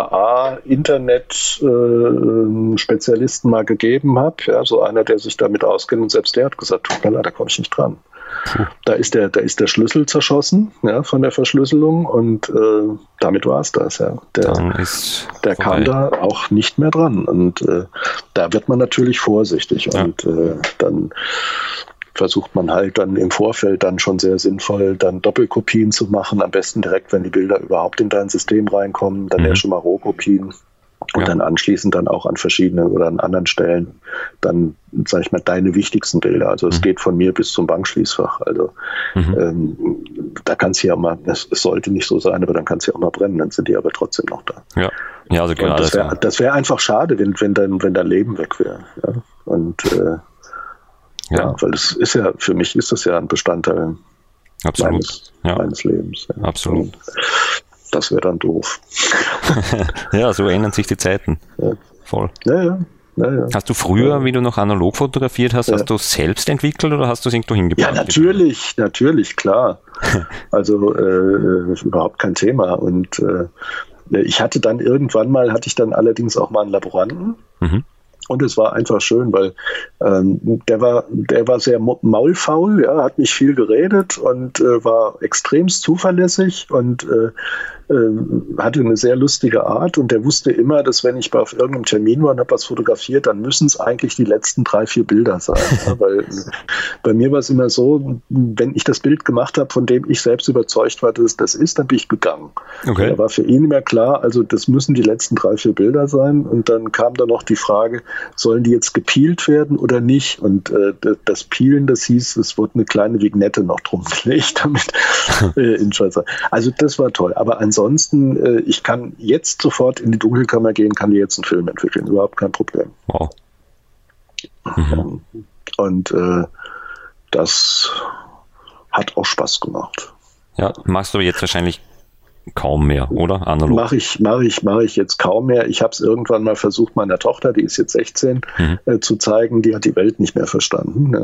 BKA-Internet-Spezialisten mal gegeben habe. Ja, so einer, der sich damit auskennt, und selbst der hat gesagt, tut mir leid, da komme ich nicht dran. Da ist der Schlüssel zerschossen, ja, von der Verschlüsselung, und damit war es das. Ja. Der kam da auch nicht mehr dran, und da wird man natürlich vorsichtig, ja. Und dann versucht man halt dann im Vorfeld dann schon sehr sinnvoll dann Doppelkopien zu machen, am besten direkt, wenn die Bilder überhaupt in dein System reinkommen, dann ja schon mal Rohkopien. Und dann anschließend dann auch an verschiedenen oder an anderen Stellen dann, sage ich mal, deine wichtigsten Bilder. Also es geht von mir bis zum Bankschließfach. Also da kann es ja mal, es sollte nicht so sein, aber dann kann es ja auch mal brennen, dann sind die aber trotzdem noch da. Ja, ja, also gerade das wäre einfach schade, wenn dein Leben weg wäre. Ja? Und weil das ist ja, für mich ist das ja ein Bestandteil meines Lebens. Ja. Absolut. Und das wäre dann doof. Ja, so ändern sich die Zeiten. Ja. Voll. Ja. Hast du früher, wie du noch analog fotografiert hast, hast du selbst entwickelt oder hast du es irgendwo hingebracht? Ja, natürlich, klar. Also überhaupt kein Thema. Und ich hatte dann allerdings auch mal einen Laboranten. Und es war einfach schön, weil der war sehr maulfaul, ja, hat nicht viel geredet und war extremst zuverlässig und hatte eine sehr lustige Art. Und der wusste immer, dass wenn ich auf irgendeinem Termin war und habe was fotografiert, dann müssen es eigentlich die letzten 3-4 Bilder sein. Ja, weil bei mir war es immer so, wenn ich das Bild gemacht habe, von dem ich selbst überzeugt war, dass es das ist, dann bin ich gegangen. Okay. Da war für ihn immer klar, also das müssen die letzten 3-4 Bilder sein. Und dann kam da noch die Frage, sollen die jetzt gepeelt werden oder nicht? Und das Peelen, das hieß, es wurde eine kleine Vignette noch drum gelegt, damit in Schweizer. Also das war toll. Aber ansonsten, ich kann jetzt sofort in die Dunkelkammer gehen, kann dir jetzt einen Film entwickeln. Überhaupt kein Problem. Wow. Und das hat auch Spaß gemacht. Ja, machst du jetzt wahrscheinlich kaum mehr, oder? Analog? Mach ich jetzt kaum mehr. Ich habe es irgendwann mal versucht, meiner Tochter, die ist jetzt 16, zu zeigen, die hat die Welt nicht mehr verstanden.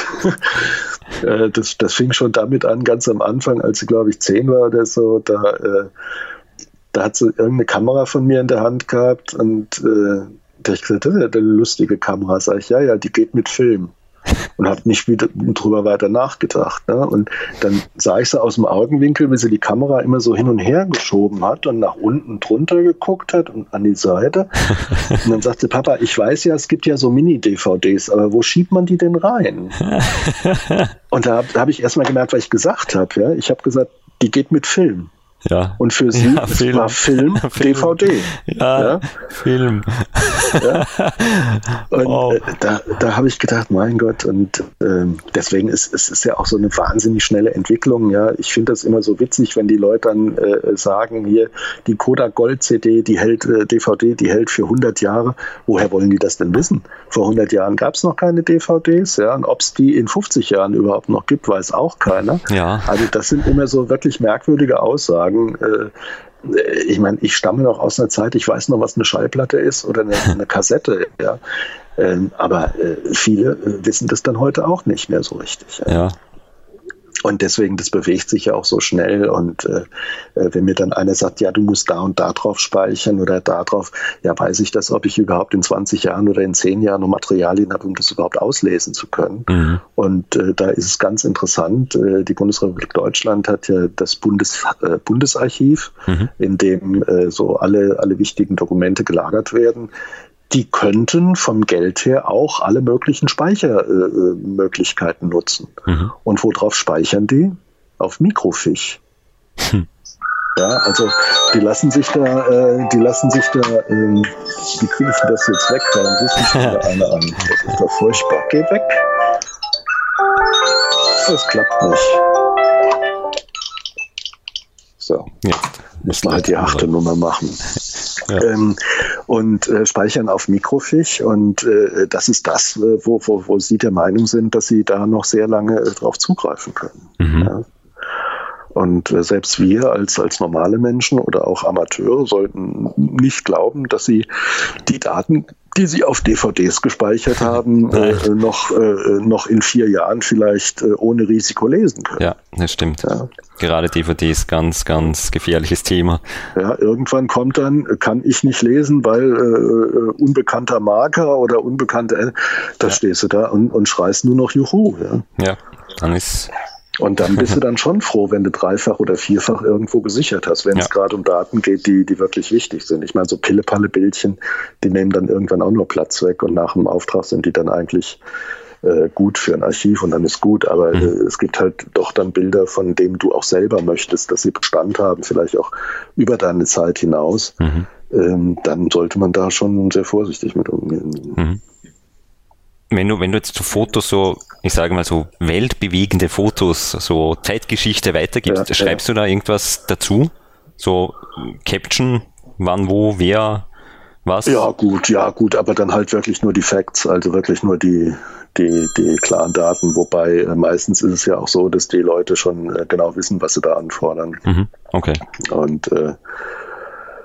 Ja. Das fing schon damit an, ganz am Anfang, als sie, glaube ich, 10 war oder so, da hat sie irgendeine Kamera von mir in der Hand gehabt und da habe ich gesagt, das ist ja eine lustige Kamera. Sag ich, ja, die geht mit Film. Und habe nicht wieder drüber weiter nachgedacht. Ne? Und dann sah ich sie aus dem Augenwinkel, wie sie die Kamera immer so hin und her geschoben hat und nach unten drunter geguckt hat und an die Seite. Und dann sagte Papa, ich weiß ja, es gibt ja so Mini-DVDs, aber wo schiebt man die denn rein? Und da hab ich erstmal gemerkt, was ich gesagt habe. Ja? Ich habe gesagt, die geht mit Film. Ja. Und für sie war Film DVD. Ja, Film. Ja. Und wow. Da habe ich gedacht, mein Gott, und deswegen ist es ja auch so eine wahnsinnig schnelle Entwicklung. Ja, ich finde das immer so witzig, wenn die Leute dann sagen, hier, die Kodak Gold CD, die hält DVD, die hält für 100 Jahre. Woher wollen die das denn wissen? Vor 100 Jahren gab es noch keine DVDs, ja, und ob es die in 50 Jahren überhaupt noch gibt, weiß auch keiner. Ja. Also das sind immer so wirklich merkwürdige Aussagen. Ich meine, ich stamme noch aus einer Zeit, ich weiß noch, was eine Schallplatte ist oder eine Kassette, ja. Aber viele wissen das dann heute auch nicht mehr so richtig. Ja. Und deswegen, das bewegt sich ja auch so schnell. Und wenn mir dann einer sagt, ja, du musst da und da drauf speichern oder da drauf, ja, weiß ich das, ob ich überhaupt in 20 Jahren oder in 10 Jahren noch Materialien habe, um das überhaupt auslesen zu können. Mhm. Und da ist es ganz interessant, die Bundesrepublik Deutschland hat ja das Bundesarchiv, in dem so alle wichtigen Dokumente gelagert werden. Die könnten vom Geld her auch alle möglichen Speichermöglichkeiten nutzen. Und worauf speichern die? Auf Microfiche. Ja, also die lassen sich da, wie kriege ich das jetzt weg? Da ruft mich wieder einer an. Das ist doch furchtbar. Geh weg. Das klappt nicht. So. Ja. Müssen wir halt die harte Nummer machen. Ja. Und speichern auf Microfiche und das ist das, wo Sie der Meinung sind, dass Sie da noch sehr lange drauf zugreifen können. Ja. Und selbst wir als normale Menschen oder auch Amateure sollten nicht glauben, dass sie die Daten, die sie auf DVDs gespeichert haben, noch in 4 Jahren vielleicht ohne Risiko lesen können. Ja, das stimmt. Ja. Gerade DVDs, ganz, ganz gefährliches Thema. Ja, irgendwann kommt dann, kann ich nicht lesen, weil unbekannter Marker oder unbekannte, da stehst du da und schreist nur noch Juhu. Ja, dann ist... Und dann bist du dann schon froh, wenn du 3-fach oder 4-fach irgendwo gesichert hast, wenn es gerade um Daten geht, die wirklich wichtig sind. Ich meine, so Pille-Palle-Bildchen, die nehmen dann irgendwann auch nur Platz weg und nach dem Auftrag sind die dann eigentlich gut für ein Archiv und dann ist gut. Aber es gibt halt doch dann Bilder, von denen du auch selber möchtest, dass sie Bestand haben, vielleicht auch über deine Zeit hinaus. Dann sollte man da schon sehr vorsichtig mit umgehen. Wenn du jetzt so Fotos, so, ich sage mal so weltbewegende Fotos, so Zeitgeschichte weitergibst, schreibst du da irgendwas dazu? So Caption, wann, wo, wer, was? Ja gut, aber dann halt wirklich nur die Facts, also wirklich nur die klaren Daten, wobei meistens ist es ja auch so, dass die Leute schon genau wissen, was sie da anfordern. Okay. Und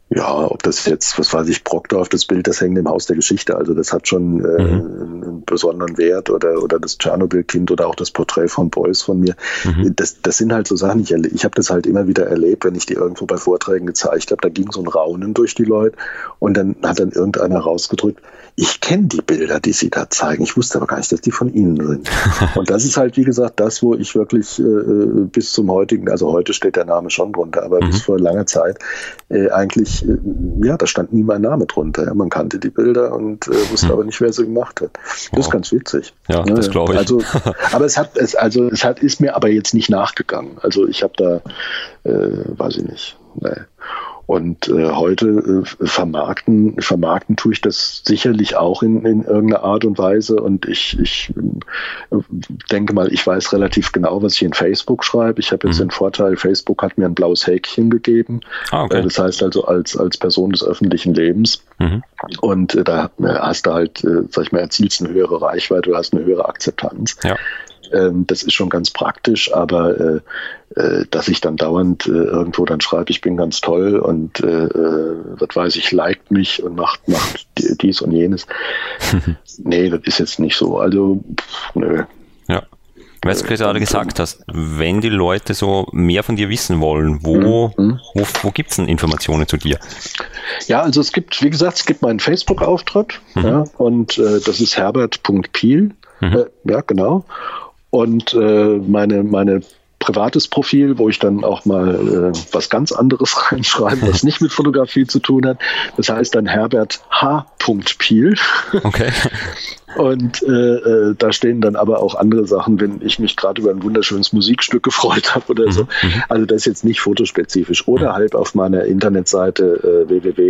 Ja, ob das jetzt, was weiß ich, Brockdorf, das Bild, das hängt im Haus der Geschichte, also das hat schon einen besonderen Wert, oder das Tschernobyl-Kind oder auch das Porträt von Beuys von mir. Das sind halt so Sachen, ich habe das halt immer wieder erlebt, wenn ich die irgendwo bei Vorträgen gezeigt habe, da ging so ein Raunen durch die Leute und dann hat dann irgendeiner rausgedrückt, ich kenne die Bilder, die Sie da zeigen, ich wusste aber gar nicht, dass die von Ihnen sind. Und das ist halt, wie gesagt, das, wo ich wirklich bis zum heutigen, also heute steht der Name schon drunter, aber bis vor langer Zeit eigentlich, da stand nie mein Name drunter. Ja. Man kannte die Bilder und wusste aber nicht, wer sie gemacht hat. Das ist ganz witzig. Ja, das glaube ich. Also, aber es ist mir aber jetzt nicht nachgegangen. Also ich habe da, weiß ich nicht, nee. Und heute vermarkten tue ich das sicherlich auch in irgendeiner Art und Weise. Und ich denke mal, ich weiß relativ genau, was ich in Facebook schreibe. Ich habe jetzt den Vorteil, Facebook hat mir ein blaues Häkchen gegeben. Okay. Das heißt also als Person des öffentlichen Lebens. Und da hast du halt, sag ich mal, erzielst eine höhere Reichweite, du hast eine höhere Akzeptanz. Ja. Das ist schon ganz praktisch, aber dass ich dann dauernd irgendwo dann schreibe, ich bin ganz toll und was weiß ich, liked mich und macht dies und jenes. Nee, das ist jetzt nicht so. Also, nö. Ja. Weil du gerade gesagt hast, wenn die Leute so mehr von dir wissen wollen, wo gibt es denn Informationen zu dir? Ja, also es gibt, wie gesagt, meinen Facebook-Auftritt, ja, und das ist herbert.piel. Ja, genau. Und meine privates Profil, wo ich dann auch mal was ganz anderes reinschreibe, was nicht mit Fotografie zu tun hat. Das heißt dann Herbert H. Piel. Okay. Und da stehen dann aber auch andere Sachen, wenn ich mich gerade über ein wunderschönes Musikstück gefreut habe oder so. Also das ist jetzt nicht fotospezifisch. Oder halt auf meiner Internetseite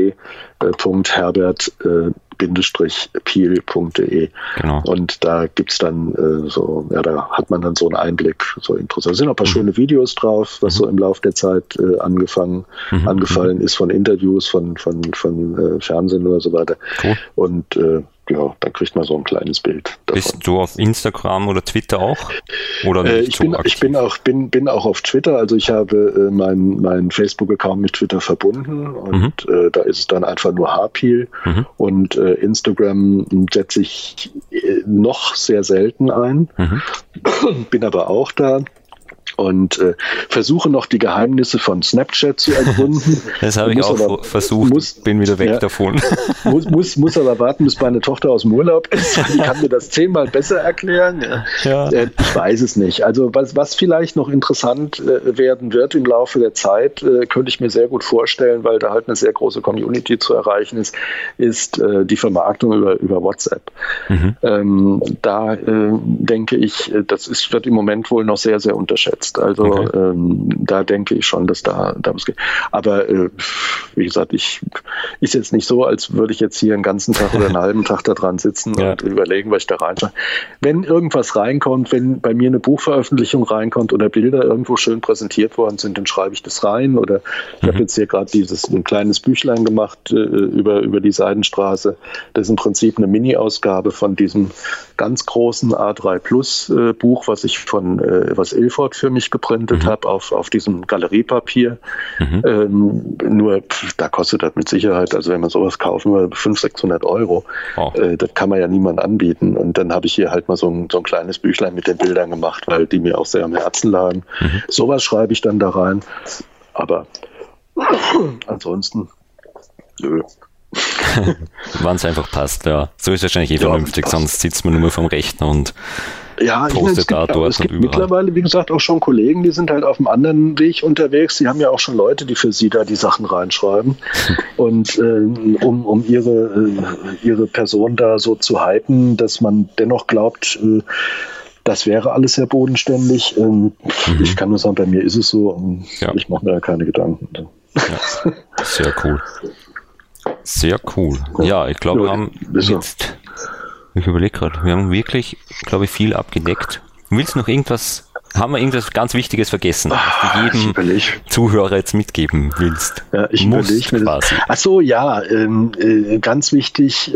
www.herbert-piel.de. Genau. Und da gibt's dann da hat man dann so einen Einblick, so interessant. Da sind auch ein paar schöne Videos drauf, was so im Laufe der Zeit angefallen ist, von Interviews, von Fernsehen oder so weiter. Cool. Und dann kriegt man so ein kleines Bild davon. Bist du auf Instagram oder Twitter auch? Oder ich bin auch auf Twitter. Also ich habe meinen Facebook-Account mit Twitter verbunden und da ist es dann einfach nur H-Piel. Und Instagram setze ich noch sehr selten ein. Bin aber auch da. Und versuche noch die Geheimnisse von Snapchat zu ergründen. Das habe ich auch versucht, bin wieder weg davon. Muss aber warten, bis meine Tochter aus dem Urlaub ist. Die kann mir das 10-mal besser erklären. Ja. Ich weiß es nicht. Also was vielleicht noch interessant werden wird im Laufe der Zeit, könnte ich mir sehr gut vorstellen, weil da halt eine sehr große Community zu erreichen ist die Vermarktung über WhatsApp. Da denke ich, wird im Moment wohl noch sehr, sehr unterschätzt. Also da denke ich schon, dass da was geht. Aber wie gesagt, ist jetzt nicht so, als würde ich jetzt hier einen ganzen Tag oder einen halben Tag da dran sitzen und überlegen, was ich da reinschreibe. Wenn irgendwas reinkommt, wenn bei mir eine Buchveröffentlichung reinkommt oder Bilder irgendwo schön präsentiert worden sind, dann schreibe ich das rein. Oder ich habe jetzt hier gerade ein kleines Büchlein gemacht über die Seidenstraße. Das ist im Prinzip eine Mini-Ausgabe von diesem ganz großen A3 Plus Buch, was Ilford für mich geprintet habe auf diesem Galeriepapier. Nur da kostet das mit Sicherheit, also wenn man sowas kaufen will, 500-600 Euro. Wow. Das kann man ja niemand anbieten. Und dann habe ich hier halt mal so ein kleines Büchlein mit den Bildern gemacht, weil die mir auch sehr am Herzen lagen. Sowas schreibe ich dann da rein. Aber ansonsten, nö. Wann es einfach passt, ja. So ist wahrscheinlich vernünftig, sonst sitzt man nur vom Rechner und es gibt mittlerweile, wie gesagt, auch schon Kollegen, die sind halt auf einem anderen Weg unterwegs. Die haben ja auch schon Leute, die für sie da die Sachen reinschreiben. Und um ihre Person da so zu hypen, dass man dennoch glaubt, das wäre alles sehr bodenständig. Ich kann nur sagen, bei mir ist es so. Ich mache mir da keine Gedanken. Ja. Sehr cool. Sehr cool. Ja, ich glaube, wir haben jetzt... Ich überlege gerade, wir haben wirklich, glaube ich, viel abgedeckt. Willst du noch irgendwas haben wir irgendwas ganz Wichtiges vergessen, was du jedem Zuhörer jetzt mitgeben willst? Ja, ich überlege mir das. Ach so, ja, ganz wichtig,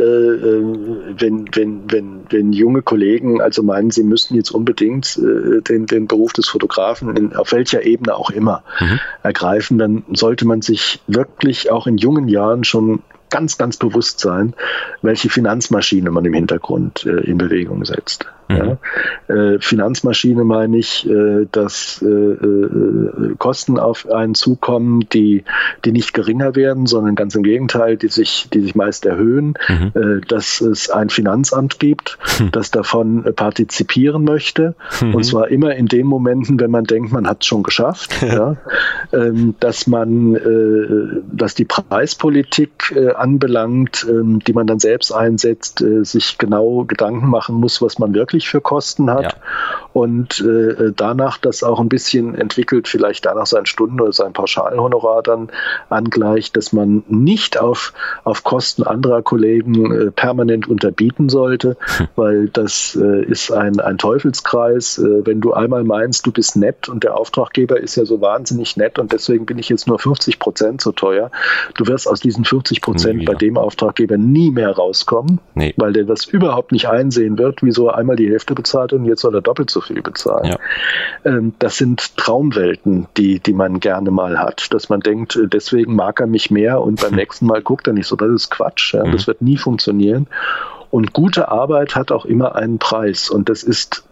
wenn junge Kollegen also meinen, sie müssten jetzt unbedingt den Beruf des Fotografen auf welcher Ebene auch immer ergreifen, dann sollte man sich wirklich auch in jungen Jahren schon ganz, ganz bewusst sein, welche Finanzmaschine man im Hintergrund in Bewegung setzt. Ja. Finanzmaschine meine ich, dass Kosten auf einen zukommen, die nicht geringer werden, sondern ganz im Gegenteil, die sich meist erhöhen, dass es ein Finanzamt gibt, das davon partizipieren möchte, und zwar immer in den Momenten, wenn man denkt, man hat es schon geschafft, ja. Dass die Preispolitik anbelangt, die man dann selbst einsetzt, sich genau Gedanken machen muss, was man wirklich für Kosten hat, und danach das auch ein bisschen entwickelt, vielleicht danach sein Stunden- oder sein Pauschalhonorar dann angleicht, dass man nicht auf Kosten anderer Kollegen permanent unterbieten sollte, weil das ist ein Teufelskreis. Wenn du einmal meinst, du bist nett und der Auftraggeber ist ja so wahnsinnig nett und deswegen bin ich jetzt nur 50% so teuer, du wirst aus diesen 50% bei dem Auftraggeber nie mehr rauskommen, weil der das überhaupt nicht einsehen wird, wieso er einmal die Hälfte bezahlt und jetzt soll er doppelt so viel bezahlen. Ja. Das sind Traumwelten, die man gerne mal hat, dass man denkt, deswegen mag er mich mehr und beim nächsten Mal guckt er nicht so. Das ist Quatsch. Ja. Das wird nie funktionieren. Und gute Arbeit hat auch immer einen Preis, und das ist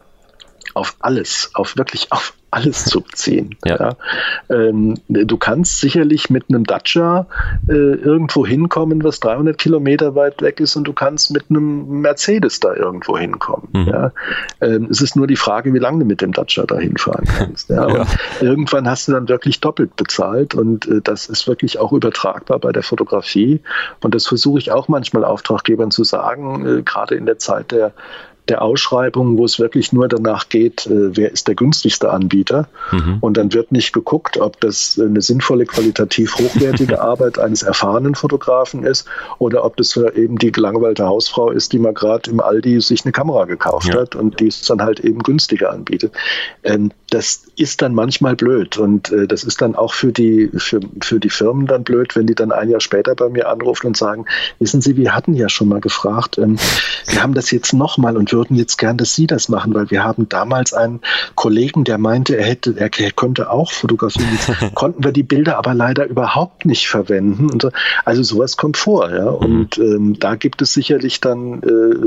wirklich auf alles zu beziehen. Ja. Du kannst sicherlich mit einem Dacia irgendwo hinkommen, was 300 Kilometer weit weg ist, und du kannst mit einem Mercedes da irgendwo hinkommen. Ja. Es ist nur die Frage, wie lange du mit dem Dacia da hinfahren kannst. Ja. Und irgendwann hast du dann wirklich doppelt bezahlt, und das ist wirklich auch übertragbar bei der Fotografie, und das versuche ich auch manchmal Auftraggebern zu sagen, gerade in der Zeit der Ausschreibung, wo es wirklich nur danach geht, wer ist der günstigste Anbieter. Und dann wird nicht geguckt, ob das eine sinnvolle, qualitativ hochwertige Arbeit eines erfahrenen Fotografen ist oder ob das eben die gelangweilte Hausfrau ist, die mal gerade im Aldi sich eine Kamera gekauft hat und die es dann halt eben günstiger anbietet. Das ist dann manchmal blöd, und das ist dann auch für die Firmen dann blöd, wenn die dann ein Jahr später bei mir anrufen und sagen, wissen Sie, wir hatten ja schon mal gefragt, wir haben das jetzt nochmal und würden jetzt gern, dass Sie das machen, weil wir haben damals einen Kollegen, der meinte, er könnte auch fotografieren. Konnten wir die Bilder aber leider überhaupt nicht verwenden. Und so. Also sowas kommt vor, ja. Und da gibt es sicherlich dann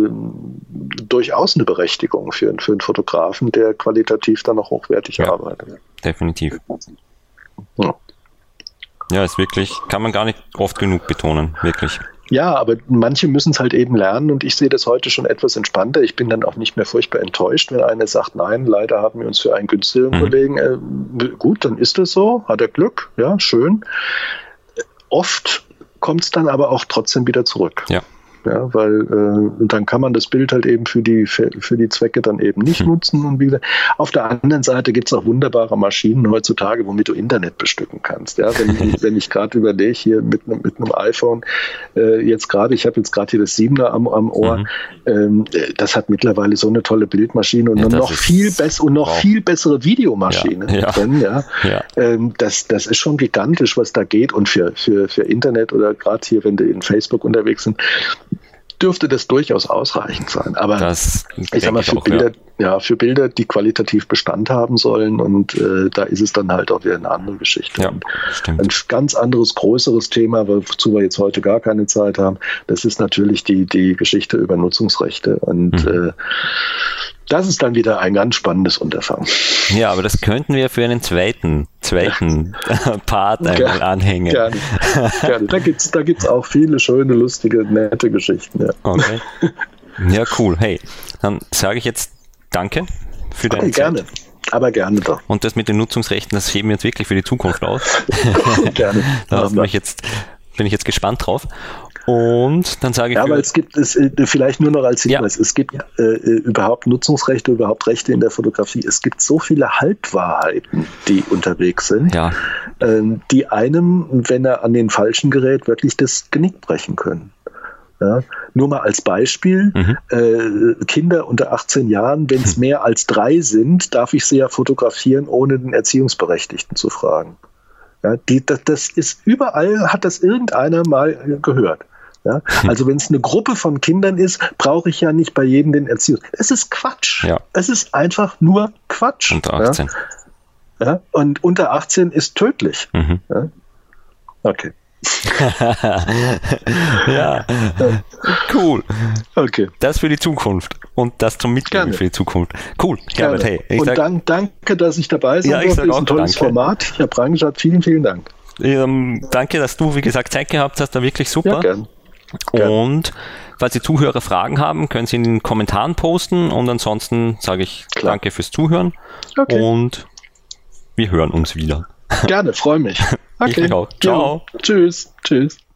durchaus eine Berechtigung für einen Fotografen, der qualitativ dann auch hochwertig arbeitet. Definitiv. Ja, ist wirklich, kann man gar nicht oft genug betonen, wirklich. Ja, aber manche müssen es halt eben lernen, und ich sehe das heute schon etwas entspannter. Ich bin dann auch nicht mehr furchtbar enttäuscht, wenn einer sagt, nein, leider haben wir uns für einen günstigeren Kollegen. Gut, dann ist das so, hat er Glück, ja, schön. Oft kommt es dann aber auch trotzdem wieder zurück. Ja. Ja, weil dann kann man das Bild halt eben für die Zwecke dann eben nicht nutzen. Und wie gesagt, auf der anderen Seite gibt es auch wunderbare Maschinen heutzutage, womit du Internet bestücken kannst. Ja, wenn ich gerade überlege, hier mit einem iPhone, ich habe jetzt gerade hier das 7er am Ohr, das hat mittlerweile so eine tolle Bildmaschine und noch viel bessere Videomaschine drin. Ja. Das ist schon gigantisch, was da geht, und für Internet oder gerade hier, wenn du in Facebook unterwegs sind, dürfte das durchaus ausreichend sein. Aber ich sag mal, für Bilder, die qualitativ Bestand haben sollen, und da ist es dann halt auch wieder eine andere Geschichte. Ja, stimmt. Ein ganz anderes, größeres Thema, wozu wir jetzt heute gar keine Zeit haben, das ist natürlich die Geschichte über Nutzungsrechte. Und das ist dann wieder ein ganz spannendes Unterfangen. Ja, aber das könnten wir für einen zweiten Part einmal anhängen. Gerne. Da gibt's auch viele schöne, lustige, nette Geschichten. Ja. Okay. Ja, cool. Hey, dann sage ich jetzt Danke für deine Zeit. Gerne. Aber gerne doch. Und das mit den Nutzungsrechten, das heben wir jetzt wirklich für die Zukunft aus. Gerne. Da bin ich jetzt gespannt drauf. Und dann sage ich... Ja, aber es gibt vielleicht nur noch als Hinweis, es gibt überhaupt Nutzungsrechte, überhaupt Rechte in der Fotografie. Es gibt so viele Halbwahrheiten, die unterwegs sind, die einem, wenn er an den Falschen gerät, wirklich das Genick brechen können. Ja, nur mal als Beispiel, Kinder unter 18 Jahren, wenn es mehr als 3 sind, darf ich sie ja fotografieren, ohne den Erziehungsberechtigten zu fragen. Ja, das ist überall, hat das irgendeiner mal gehört. Ja, also wenn es eine Gruppe von Kindern ist, brauche ich ja nicht bei jedem den Es ist Quatsch. Ja. Es ist einfach nur Quatsch. Unter 18. Ja, und unter 18 ist tödlich. Ja. Okay. Ja, cool. Okay. Das für die Zukunft und das zum Mitnehmen für die Zukunft. Cool. Herbert, hey. Und danke, dass ich dabei sein durfte. Das ist ein tolles Format. Ich habe reingeschaut. Vielen, vielen Dank. Danke, dass du, wie gesagt, Zeit gehabt hast. Da wirklich super. Ja, gern. Und falls die Zuhörer Fragen haben, können sie in den Kommentaren posten. Und ansonsten sage ich Danke fürs Zuhören. Okay. Und wir hören uns wieder. Gerne, freue mich. Okay. Ich auch. Ciao. Jo. Tschüss.